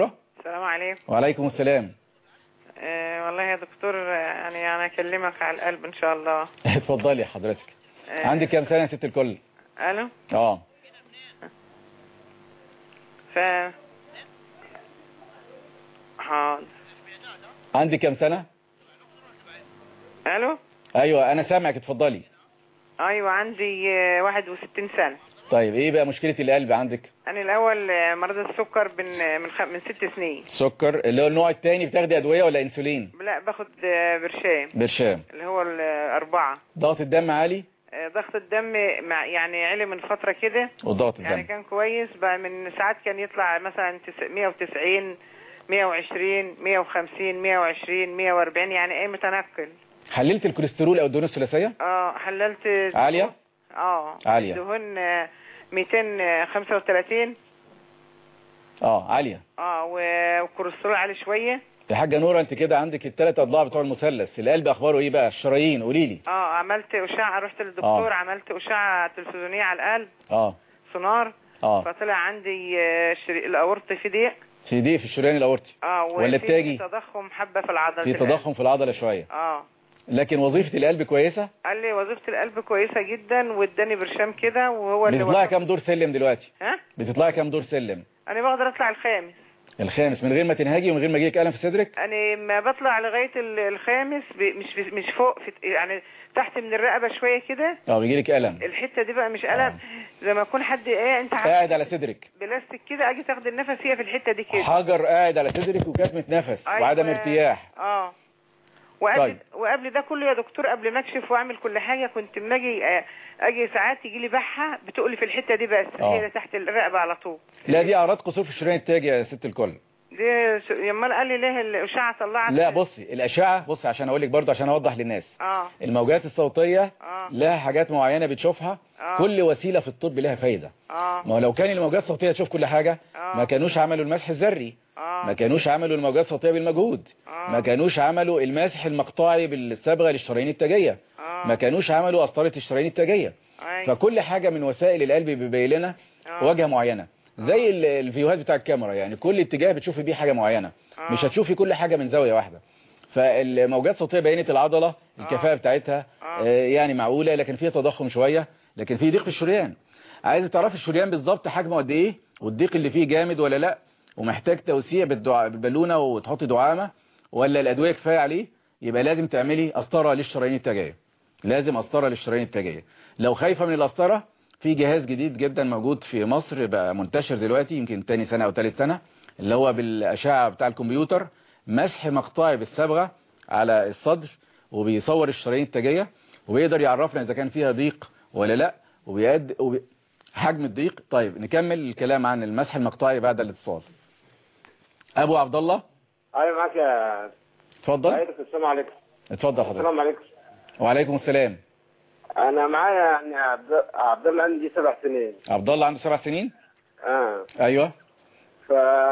السلام عليكم. وعليكم السلام. أه والله يا دكتور يعني انا اكلمك على القلب ان شاء الله. اتفضلي حضرتك. أه عندك كام سنه يا ست الكل؟ الو. اه ف حاضر. عندك كام سنه؟ الو. ايوه انا سامعك، اتفضلي. ايوه عندي واحد وستين سنه. طيب ايه بقى مشكله القلب عندك؟ انا الاول مريض السكر من من, خ... من ست سنين. سكر اللي هو النوع الثاني، بتاخدي ادويه ولا انسولين؟ لا باخد برشام. برشام اللي هو الاربعه. ضغط الدم عالي؟ ضغط الدم مع يعني علي من فتره كده، وضغط الدم يعني كان كويس بقى، من ساعات كان يطلع مثلا مية وتسعين مية وعشرين مية وخمسين مية وعشرين مية واربعين، يعني ايه متنقل. حللت الكوليسترول او الدهون الثلاثيه؟ اه حللت. عاليه؟ اه عاليه. دهون ميتين وخمسة وتلاتين. اه عاليه. اه والكوليسترول عالي شويه. يا حاجه نوره انت كده عندك الثلاث اضلاع بتوع المثلث. القلب اخباره ايه بقى؟ الشرايين قولي لي. اه عملت اشعه، رحت للدكتور. آه. عملت اشعه تلفزيونيه على القلب. اه سونار. اه فطلع عندي شري... الاورطه في ضيق. في ضيق في الشريان الاورطي. اه ولا التاجي؟ في تضخم حبه في العضله. في تضخم في العضله شويه. اه لكن وظيفه القلب كويسه؟ قال لي وظيفه القلب كويسه جدا، واداني برشام كده، وهو اللي بتطلعي كام دور سلم دلوقتي؟ ها بتطلعي كام دور سلم؟ انا بقدر اطلع الخامس. الخامس من غير ما تنهجي ومن غير ما يجيلك الم في صدرك؟ انا ما بطلع لغايه الخامس ب... مش مش فوق في... يعني تحت من الرقبه شويه كده. اه بيجيلك الم. الحته دي بقى مش الم. آه. زي ما يكون حد ايه انت قاعد على صدرك بلاستيك كده، اجي تاخد النفس هي في الحته دي كده. حجر قاعد على صدرك وكاتمه نفس. أيوة. وعدم ارتياح. اه وقبل طيب. وقبل ده كله يا دكتور، قبل ما اكشف واعمل كل حاجه، كنت لما اجي اجي ساعات يجي لي بحه بتقلي في الحته دي بس. آه. هي تحت الرقبه على طول. لا دي اعراض قصور في الشريان التاجي يا ست الكل. دي امال قال لي ليه الاشعه طلعت؟ لا بصي الاشعه، بصي عشان اقول لك برضه عشان اوضح للناس. اه الموجات الصوتيه آه. لها حاجات معينه بتشوفها. آه. كل وسيله في الطب لها فايده. اه ما لو كان الموجات الصوتيه تشوف كل حاجه آه. ما كانوش عملوا المسح الذري. آه. ما كانوش عملوا الموجات الصوتيه بالمجهود. آه. ما كانوش عملوا المسح المقطعي بالصبغه للشرايين التاجيه. آه. ما كانوش عملوا قسطره الشرايين التاجيه. أي. فكل حاجه من وسائل القلب بيبين لنا آه. وجهه معينه، زي الفيديوهات بتاع الكاميرا، يعني كل اتجاه بتشوفي بيه حاجه معينه. آه. مش هتشوفي كل حاجه من زاويه واحده. فالموجات الصوتيه بينت العضله الكفاءه بتاعتها آه. يعني معقوله، لكن فيها تضخم شويه، لكن في ضيق في الشريان. عايز تعرفي الشريان بالظبط حجمه قد ايه، والضيق اللي فيه جامد ولا لا، ومحتاج توسيع بالدعا... بالبالونه وتحطي دعامه، ولا الادويه كفايه عليه، يبقى لازم تعملي قسطره للشرايين التاجيه. لازم قسطره للشرايين التاجيه. لو خايفه من القسطره، في جهاز جديد جدا موجود في مصر بقى منتشر دلوقتي، يمكن تاني سنه او ثالث سنه، اللي هو بالاشعه بتاع الكمبيوتر، مسح مقطعي بالصبغه على الصدر، وبيصور الشرايين التاجيه، وبيقدر يعرفنا اذا كان فيها ضيق ولا لا، وبيقد وبي... حجم الضيق. طيب نكمل الكلام عن المسح المقطعي بعد الاتصال. ابو عبد الله. ايوه معاك يا اتفضل. السلام عليكم. اتفضل حضرتك. السلام عليكم. وعليكم السلام. انا معايا يعني عبد عبد الله عندي سبع سنين. عبد الله عنده سبع سنين؟ اه ايوه. ف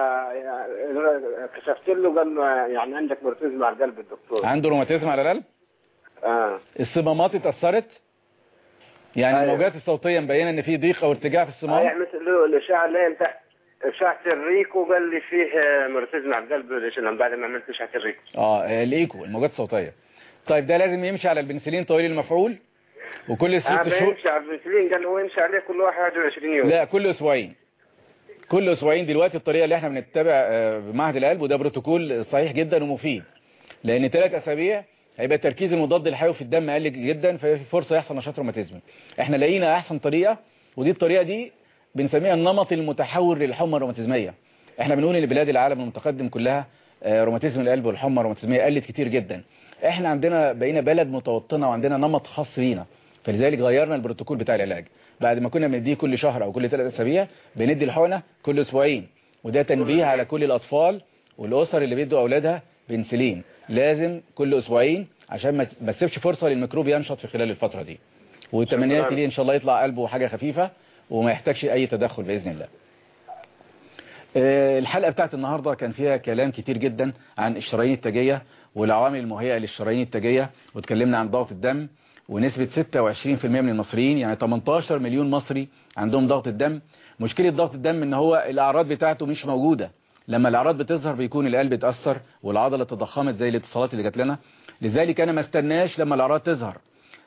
كشفت له قال له يعني عندك روماتيزم على القلب الدكتور. عنده روماتيزم على القلب؟ اه. الصمامات اتأثرت؟ يعني أيوة. الموجات الصوتيه مبينه ان في ضيق او ارتجاع في الصمام؟ ايوه مثل له الاشعه اللي هي تحت اشعه الريكو، قال لي فيه روماتيزم على القلب ليش بعد ما عملت اشعه الريكو. اه الايكو الموجات الصوتيه. طيب ده لازم يمشي على البنسلين طويل المفعول وكل ست آه شهور؟ يمشي على البنسلين، قال هو يمشي عليه كل واحد وعشرين يوم. لا كل اسبوعين. كل اسبوعين دلوقتي الطريقه اللي احنا بنتبع بمعهد القلب، وده بروتوكول صحيح جدا ومفيد، لان ثلاث اسابيع هيبقى تركيز المضاد الحيوي في الدم قل جدا، ففي فرصه يحصل نشاط روماتيزمي. احنا لقينا احسن طريقه، ودي الطريقه دي بنسميها النمط المتحور للحمى الروماتيزميه. احنا بنقول ان بلاد العالم المتقدم كلها روماتيزم القلب والحمى الروماتيزميه قلت كتير جدا. احنا عندنا بقينا بلد متوطنه وعندنا نمط خاص بينا، فلذلك غيرنا البروتوكول بتاع العلاج. بعد ما كنا بنديه كل شهر او كل ثلاث اسابيع، بندي الحقنه كل اسبوعين، وده تنبيه على كل الاطفال والاسر اللي بيدوا اولادها بنسلين، لازم كل اسبوعين عشان ما تسيبش فرصه للميكروب ينشط في خلال الفتره دي. وتمنياتي ليه ان شاء الله يطلع قلبه حاجه خفيفه وما يحتاجش اي تدخل باذن الله. الحلقه بتاعت النهارده كان فيها كلام كتير جدا عن الشرايين التاجيه والعوامل المهيئه للشرايين التاجيه، واتكلمنا عن ضغط الدم، ونسبة ستة وعشرين بالمئة من المصريين يعني ثمانية عشر مليون مصري عندهم ضغط الدم. مشكلة ضغط الدم ان هو الاعراض بتاعته مش موجودة، لما الاعراض بتظهر بيكون القلب اتاثر والعضله تضخمت زي الاتصالات اللي جات لنا. لذلك انا ما استناش لما الاعراض تظهر.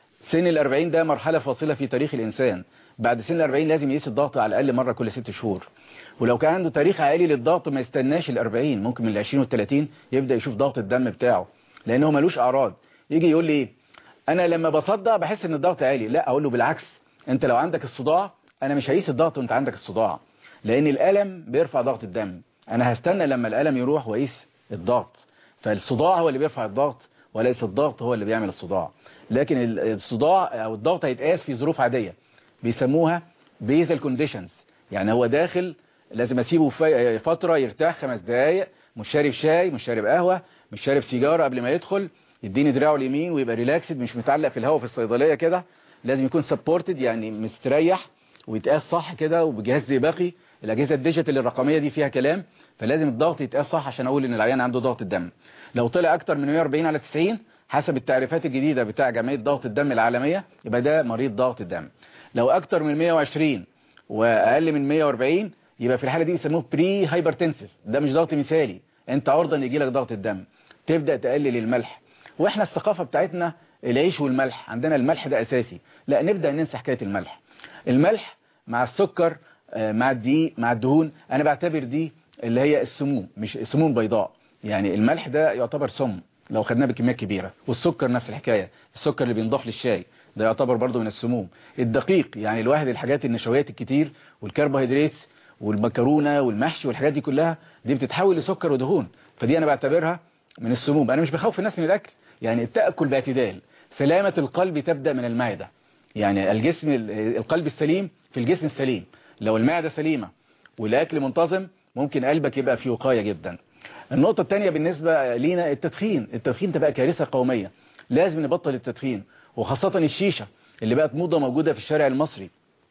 سن الأربعين ده مرحله فاصله في تاريخ الانسان. بعد سن الأربعين لازم يقيس الضغط على الاقل مره كل ست شهور. ولو كان عنده تاريخ عالي للضغط ما يستناش الأربعين، ممكن من العشرين والثلاثين يبدا يشوف ضغط الدم بتاعه، لانه ملوش اعراض. يجي يقول لي ايه انا لما بصدع بحس ان الضغط عالي. لا، اقول له بالعكس، انت لو عندك الصداع انا مش هقيس الضغط وانت عندك الصداع، لان الالم بيرفع ضغط الدم. انا هستنى لما الالم يروح واقيس الضغط. فالصداع هو اللي بيرفع الضغط وليس الضغط هو اللي بيعمل الصداع. لكن الصداع او الضغط هيتقاس في ظروف عاديه بيسموها بيزل كونديشنز. يعني هو داخل لازم اسيبه فتره يرتاح خمس دقائق، مش شارب شاي، مش شارب قهوه، مش شارب سيجاره قبل ما يدخل، يديني دراعه اليمين ويبقى ريلاكسد، مش متعلق في الهواء في الصيدليه كده. لازم يكون سبورتد يعني مستريح ويتقاس صح كده وبجهاز زي باقي. الاجهزه الديجيتال الرقميه دي فيها كلام، فلازم الضغط يتقاس صح عشان اقول ان العيان عنده ضغط الدم. لو طلع اكتر من مية وأربعين على تسعين حسب التعريفات الجديده بتاع جمعيه ضغط الدم العالميه يبقى ده مريض ضغط الدم. لو اكتر من مية وعشرين واقل من مية وأربعين يبقى في الحاله دي يسموه بري هايبرتنسيف. ده مش ضغط مثالي، انت عرضه ان يجي لك ضغط الدم. تبدا تقلل الملح، واحنا الثقافه بتاعتنا العيش والملح، عندنا الملح ده اساسي. لا، نبدا ننسى حكايه الملح. الملح مع السكر مع الدقيق مع الدهون انا بعتبر دي اللي هي السموم، مش سموم بيضاء. يعني الملح ده يعتبر سم لو خدناه بكميات كبيره، والسكر نفس الحكايه، السكر اللي بينضاف للشاي ده يعتبر برضه من السموم. الدقيق يعني الواحد الحاجات النشويات الكتير والكربوهيدرات والمكرونه والمحشي والحاجات دي كلها دي بتتحول لسكر ودهون، فدي انا بعتبرها من السموم. انا مش بخوف الناس من الاكل، يعني التاكل باعتدال. سلامه القلب تبدا من المعده، يعني الجسم القلب السليم في الجسم السليم. لو المعده سليمه والاكل منتظم ممكن قلبك يبقى في وقايه جدا. النقطه الثانيه بالنسبه لينا التدخين. التدخين تبقى كارثه قوميه، لازم نبطل التدخين، وخاصه الشيشه اللي بقت موضه موجوده في الشارع المصري.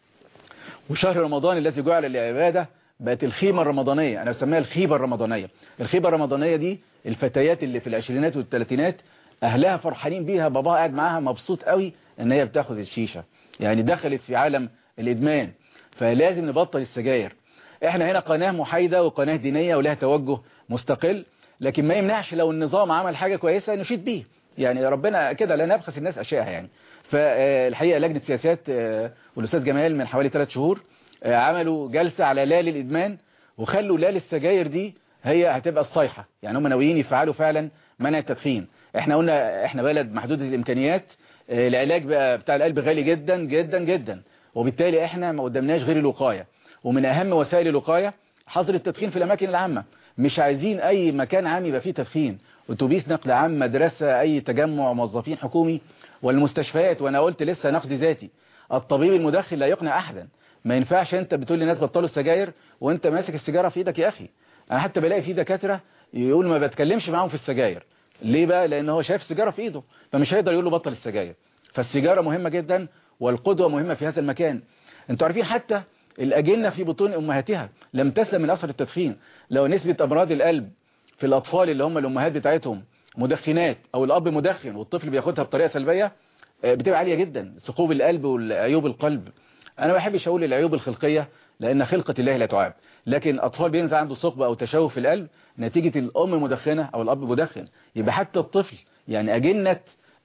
وشهر رمضان الذي جعل للعباده بقت الخيمه الرمضانيه، انا بسميها الخيبه الرمضانيه. الخيبه الرمضانيه دي الفتيات اللي في العشرينات والثلاثينات اهلها فرحانين بيها، باباها قاعد معاها مبسوط قوي ان هي بتاخد الشيشه، يعني دخلت في عالم الادمان. فلازم نبطل السجاير. احنا هنا قناه محايده وقناه دينيه ولها توجه مستقل، لكن ما يمنعش لو النظام عمل حاجه كويسه نشيد بيه، يعني ربنا كده لا نبخس الناس اشياءها. يعني فالحقيقه لجنه سياسات والاستاذ جمال من حوالي ثلاث شهور عملوا جلسه على لا للادمان، وخلوا لا للسجاير دي هي هتبقى الصيحه. يعني هم ناويين يفعلوا فعلا منع التدخين. احنا قلنا احنا بلد محدوده الامكانيات، العلاج بقى بتاع القلب غالي جدا جدا جدا، وبالتالي احنا ما قدمناش غير الوقايه. ومن اهم وسائل الوقايه حظر التدخين في الاماكن العامه. مش عايزين اي مكان عام يبقى فيه تدخين، اتوبيس نقل عام، مدرسه، اي تجمع موظفين حكومي، والمستشفيات. وانا قلت لسه نقد ذاتي، الطبيب المدخن لا يقنع احدا. ما ينفعش انت بتقول للناس بطلوا السجاير وانت ماسك السيجاره في ايدك. يا اخي انا حتى بلاقي في دكاتره يقول ما بتكلمش معاهم في السجاير. ليه بقى؟ لان هو شايف السيجاره في ايده فمش هيقدر يقول له بطل السجاير. فالسيجاره مهمه جدا والقدوه مهمه في هذا المكان. انتوا عارفين حتى الاجنه في بطون امهاتها لم تسلم من اثر التدخين. لو نسبه امراض القلب في الاطفال اللي هم الامهات بتاعتهم مدخنات او الاب مدخن والطفل بياخدها بطريقه سلبيه بتبقى عاليه جدا، ثقوب القلب والعيوب القلب. انا ما بحبش اقول العيوب الخلقيه لان خلقه الله لا تعاب، لكن اطفال بينزل عنده ثقب او تشوه في القلب نتيجه الام مدخنه او الاب مدخن. يبقى حتى الطفل يعني اجنه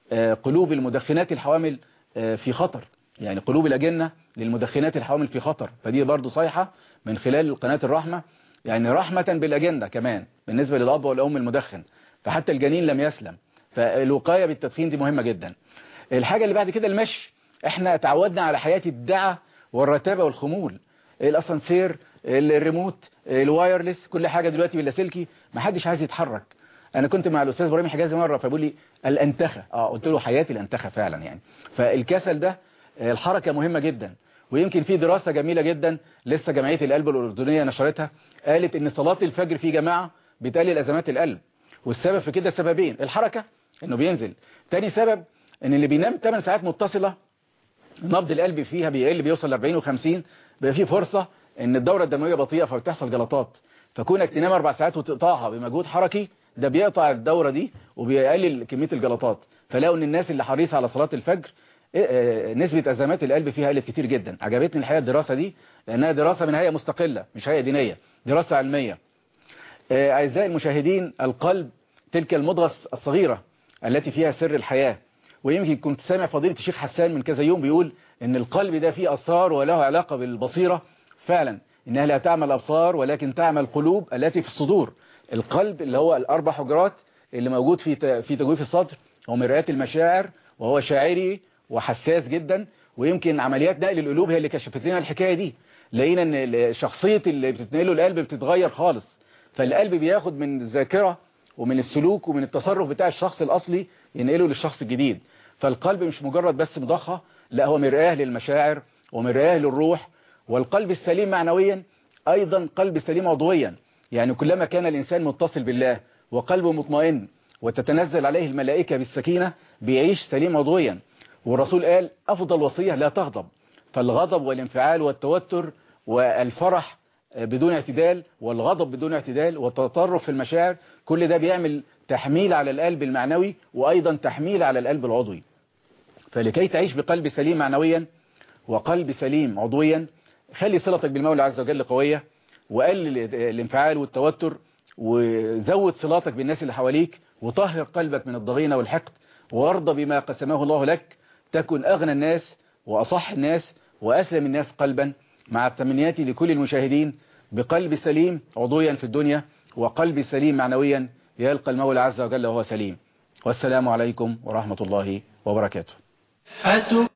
قلوب المدخنات الحوامل في خطر، يعني قلوب الاجنه للمدخنات الحوامل في خطر. فدي برضو صيحه من خلال قناه الرحمه، يعني رحمه بالاجنه كمان بالنسبه للاب والام المدخن. فحتى الجنين لم يسلم. فالوقايه بالتدخين دي مهمه جدا. الحاجه اللي بعد كده المشي. احنا تعودنا على حياه الدعه والرتابه والخمول، الاسانسير، الريموت، الوايرلس، كل حاجه دلوقتي باللاسلكي، ما حدش عايز يتحرك. انا كنت مع الاستاذ ابراهيم حجازي مره فبيقول لي الانتخه، اه قلت له حياتي الانتخه فعلا. يعني فالكسل ده، الحركه مهمه جدا. ويمكن في دراسه جميله جدا لسه جمعيه القلب الاردنيه نشرتها، قالت ان صلاه الفجر في جماعه بتقلل ازمات القلب. والسبب في كده سببين، الحركه انه بينزل، تاني سبب ان اللي بينام ثمان ساعات متصله نبض القلب فيها بيقل، بيوصل ل أربعين وخمسين، بقى في فرصه ان الدوره الدمويه بطيئه فبتحصل جلطات. فكونك تنام اربع ساعات وتقطعها بمجهود حركي ده بيقطع الدوره دي وبيقلل كميه الجلطات. فلاقوا ان الناس اللي حريصه على صلاه الفجر نسبه ازمات القلب فيها قلت كتير جدا. عجبتني الحقيقه الدراسه دي لانها دراسه من هيئه مستقله مش هيئه دينيه، دراسه علميه. أعزائي المشاهدين، القلب تلك المضغة الصغيرة التي فيها سر الحياة. ويمكن كنت سامع فضيلة الشيخ حسان من كذا يوم بيقول ان القلب ده فيه أسرار وله علاقة بالبصيرة. فعلا انها لا تعمل أبصار ولكن تعمل قلوب التي في الصدور. القلب اللي هو الأربع حجرات اللي موجود في في تجويف الصدر هو مرآة المشاعر، وهو شاعري وحساس جدا. ويمكن عمليات نقل القلوب هي اللي كشفت لنا الحكاية دي. لقينا ان شخصية اللي بتتنقله القلب بتتغير خالص. فالقلب بياخد من الذاكرة ومن السلوك ومن التصرف بتاع الشخص الأصلي ينقله للشخص الجديد. فالقلب مش مجرد بس مضخة، لا هو مرآة للمشاعر ومرآة للروح. والقلب السليم معنويا أيضا قلب سليم عضويا. يعني كلما كان الإنسان متصل بالله وقلبه مطمئن وتتنزل عليه الملائكة بالسكينة بيعيش سليم عضويا. والرسول قال أفضل وصية لا تغضب. فالغضب والانفعال والتوتر والفرح بدون اعتدال والغضب بدون اعتدال والتطرف في المشاعر كل ده بيعمل تحميل على القلب المعنوي وأيضا تحميل على القلب العضوي. فلكي تعيش بقلب سليم معنويا وقلب سليم عضويا خلي صلتك بالمولى عز وجل قوية، وقلل الانفعال والتوتر، وزود صلاتك بالناس اللي حواليك، وطهر قلبك من الضغينة والحقد، وارضى بما قسمه الله لك. تكن أغنى الناس وأصح الناس وأسلم الناس قلبا. مع تمنياتي لكل المشاهدين بقلب سليم عضويا في الدنيا وقلب سليم معنويا يلقى المولى عز وجل وهو سليم. والسلام عليكم ورحمة الله وبركاته.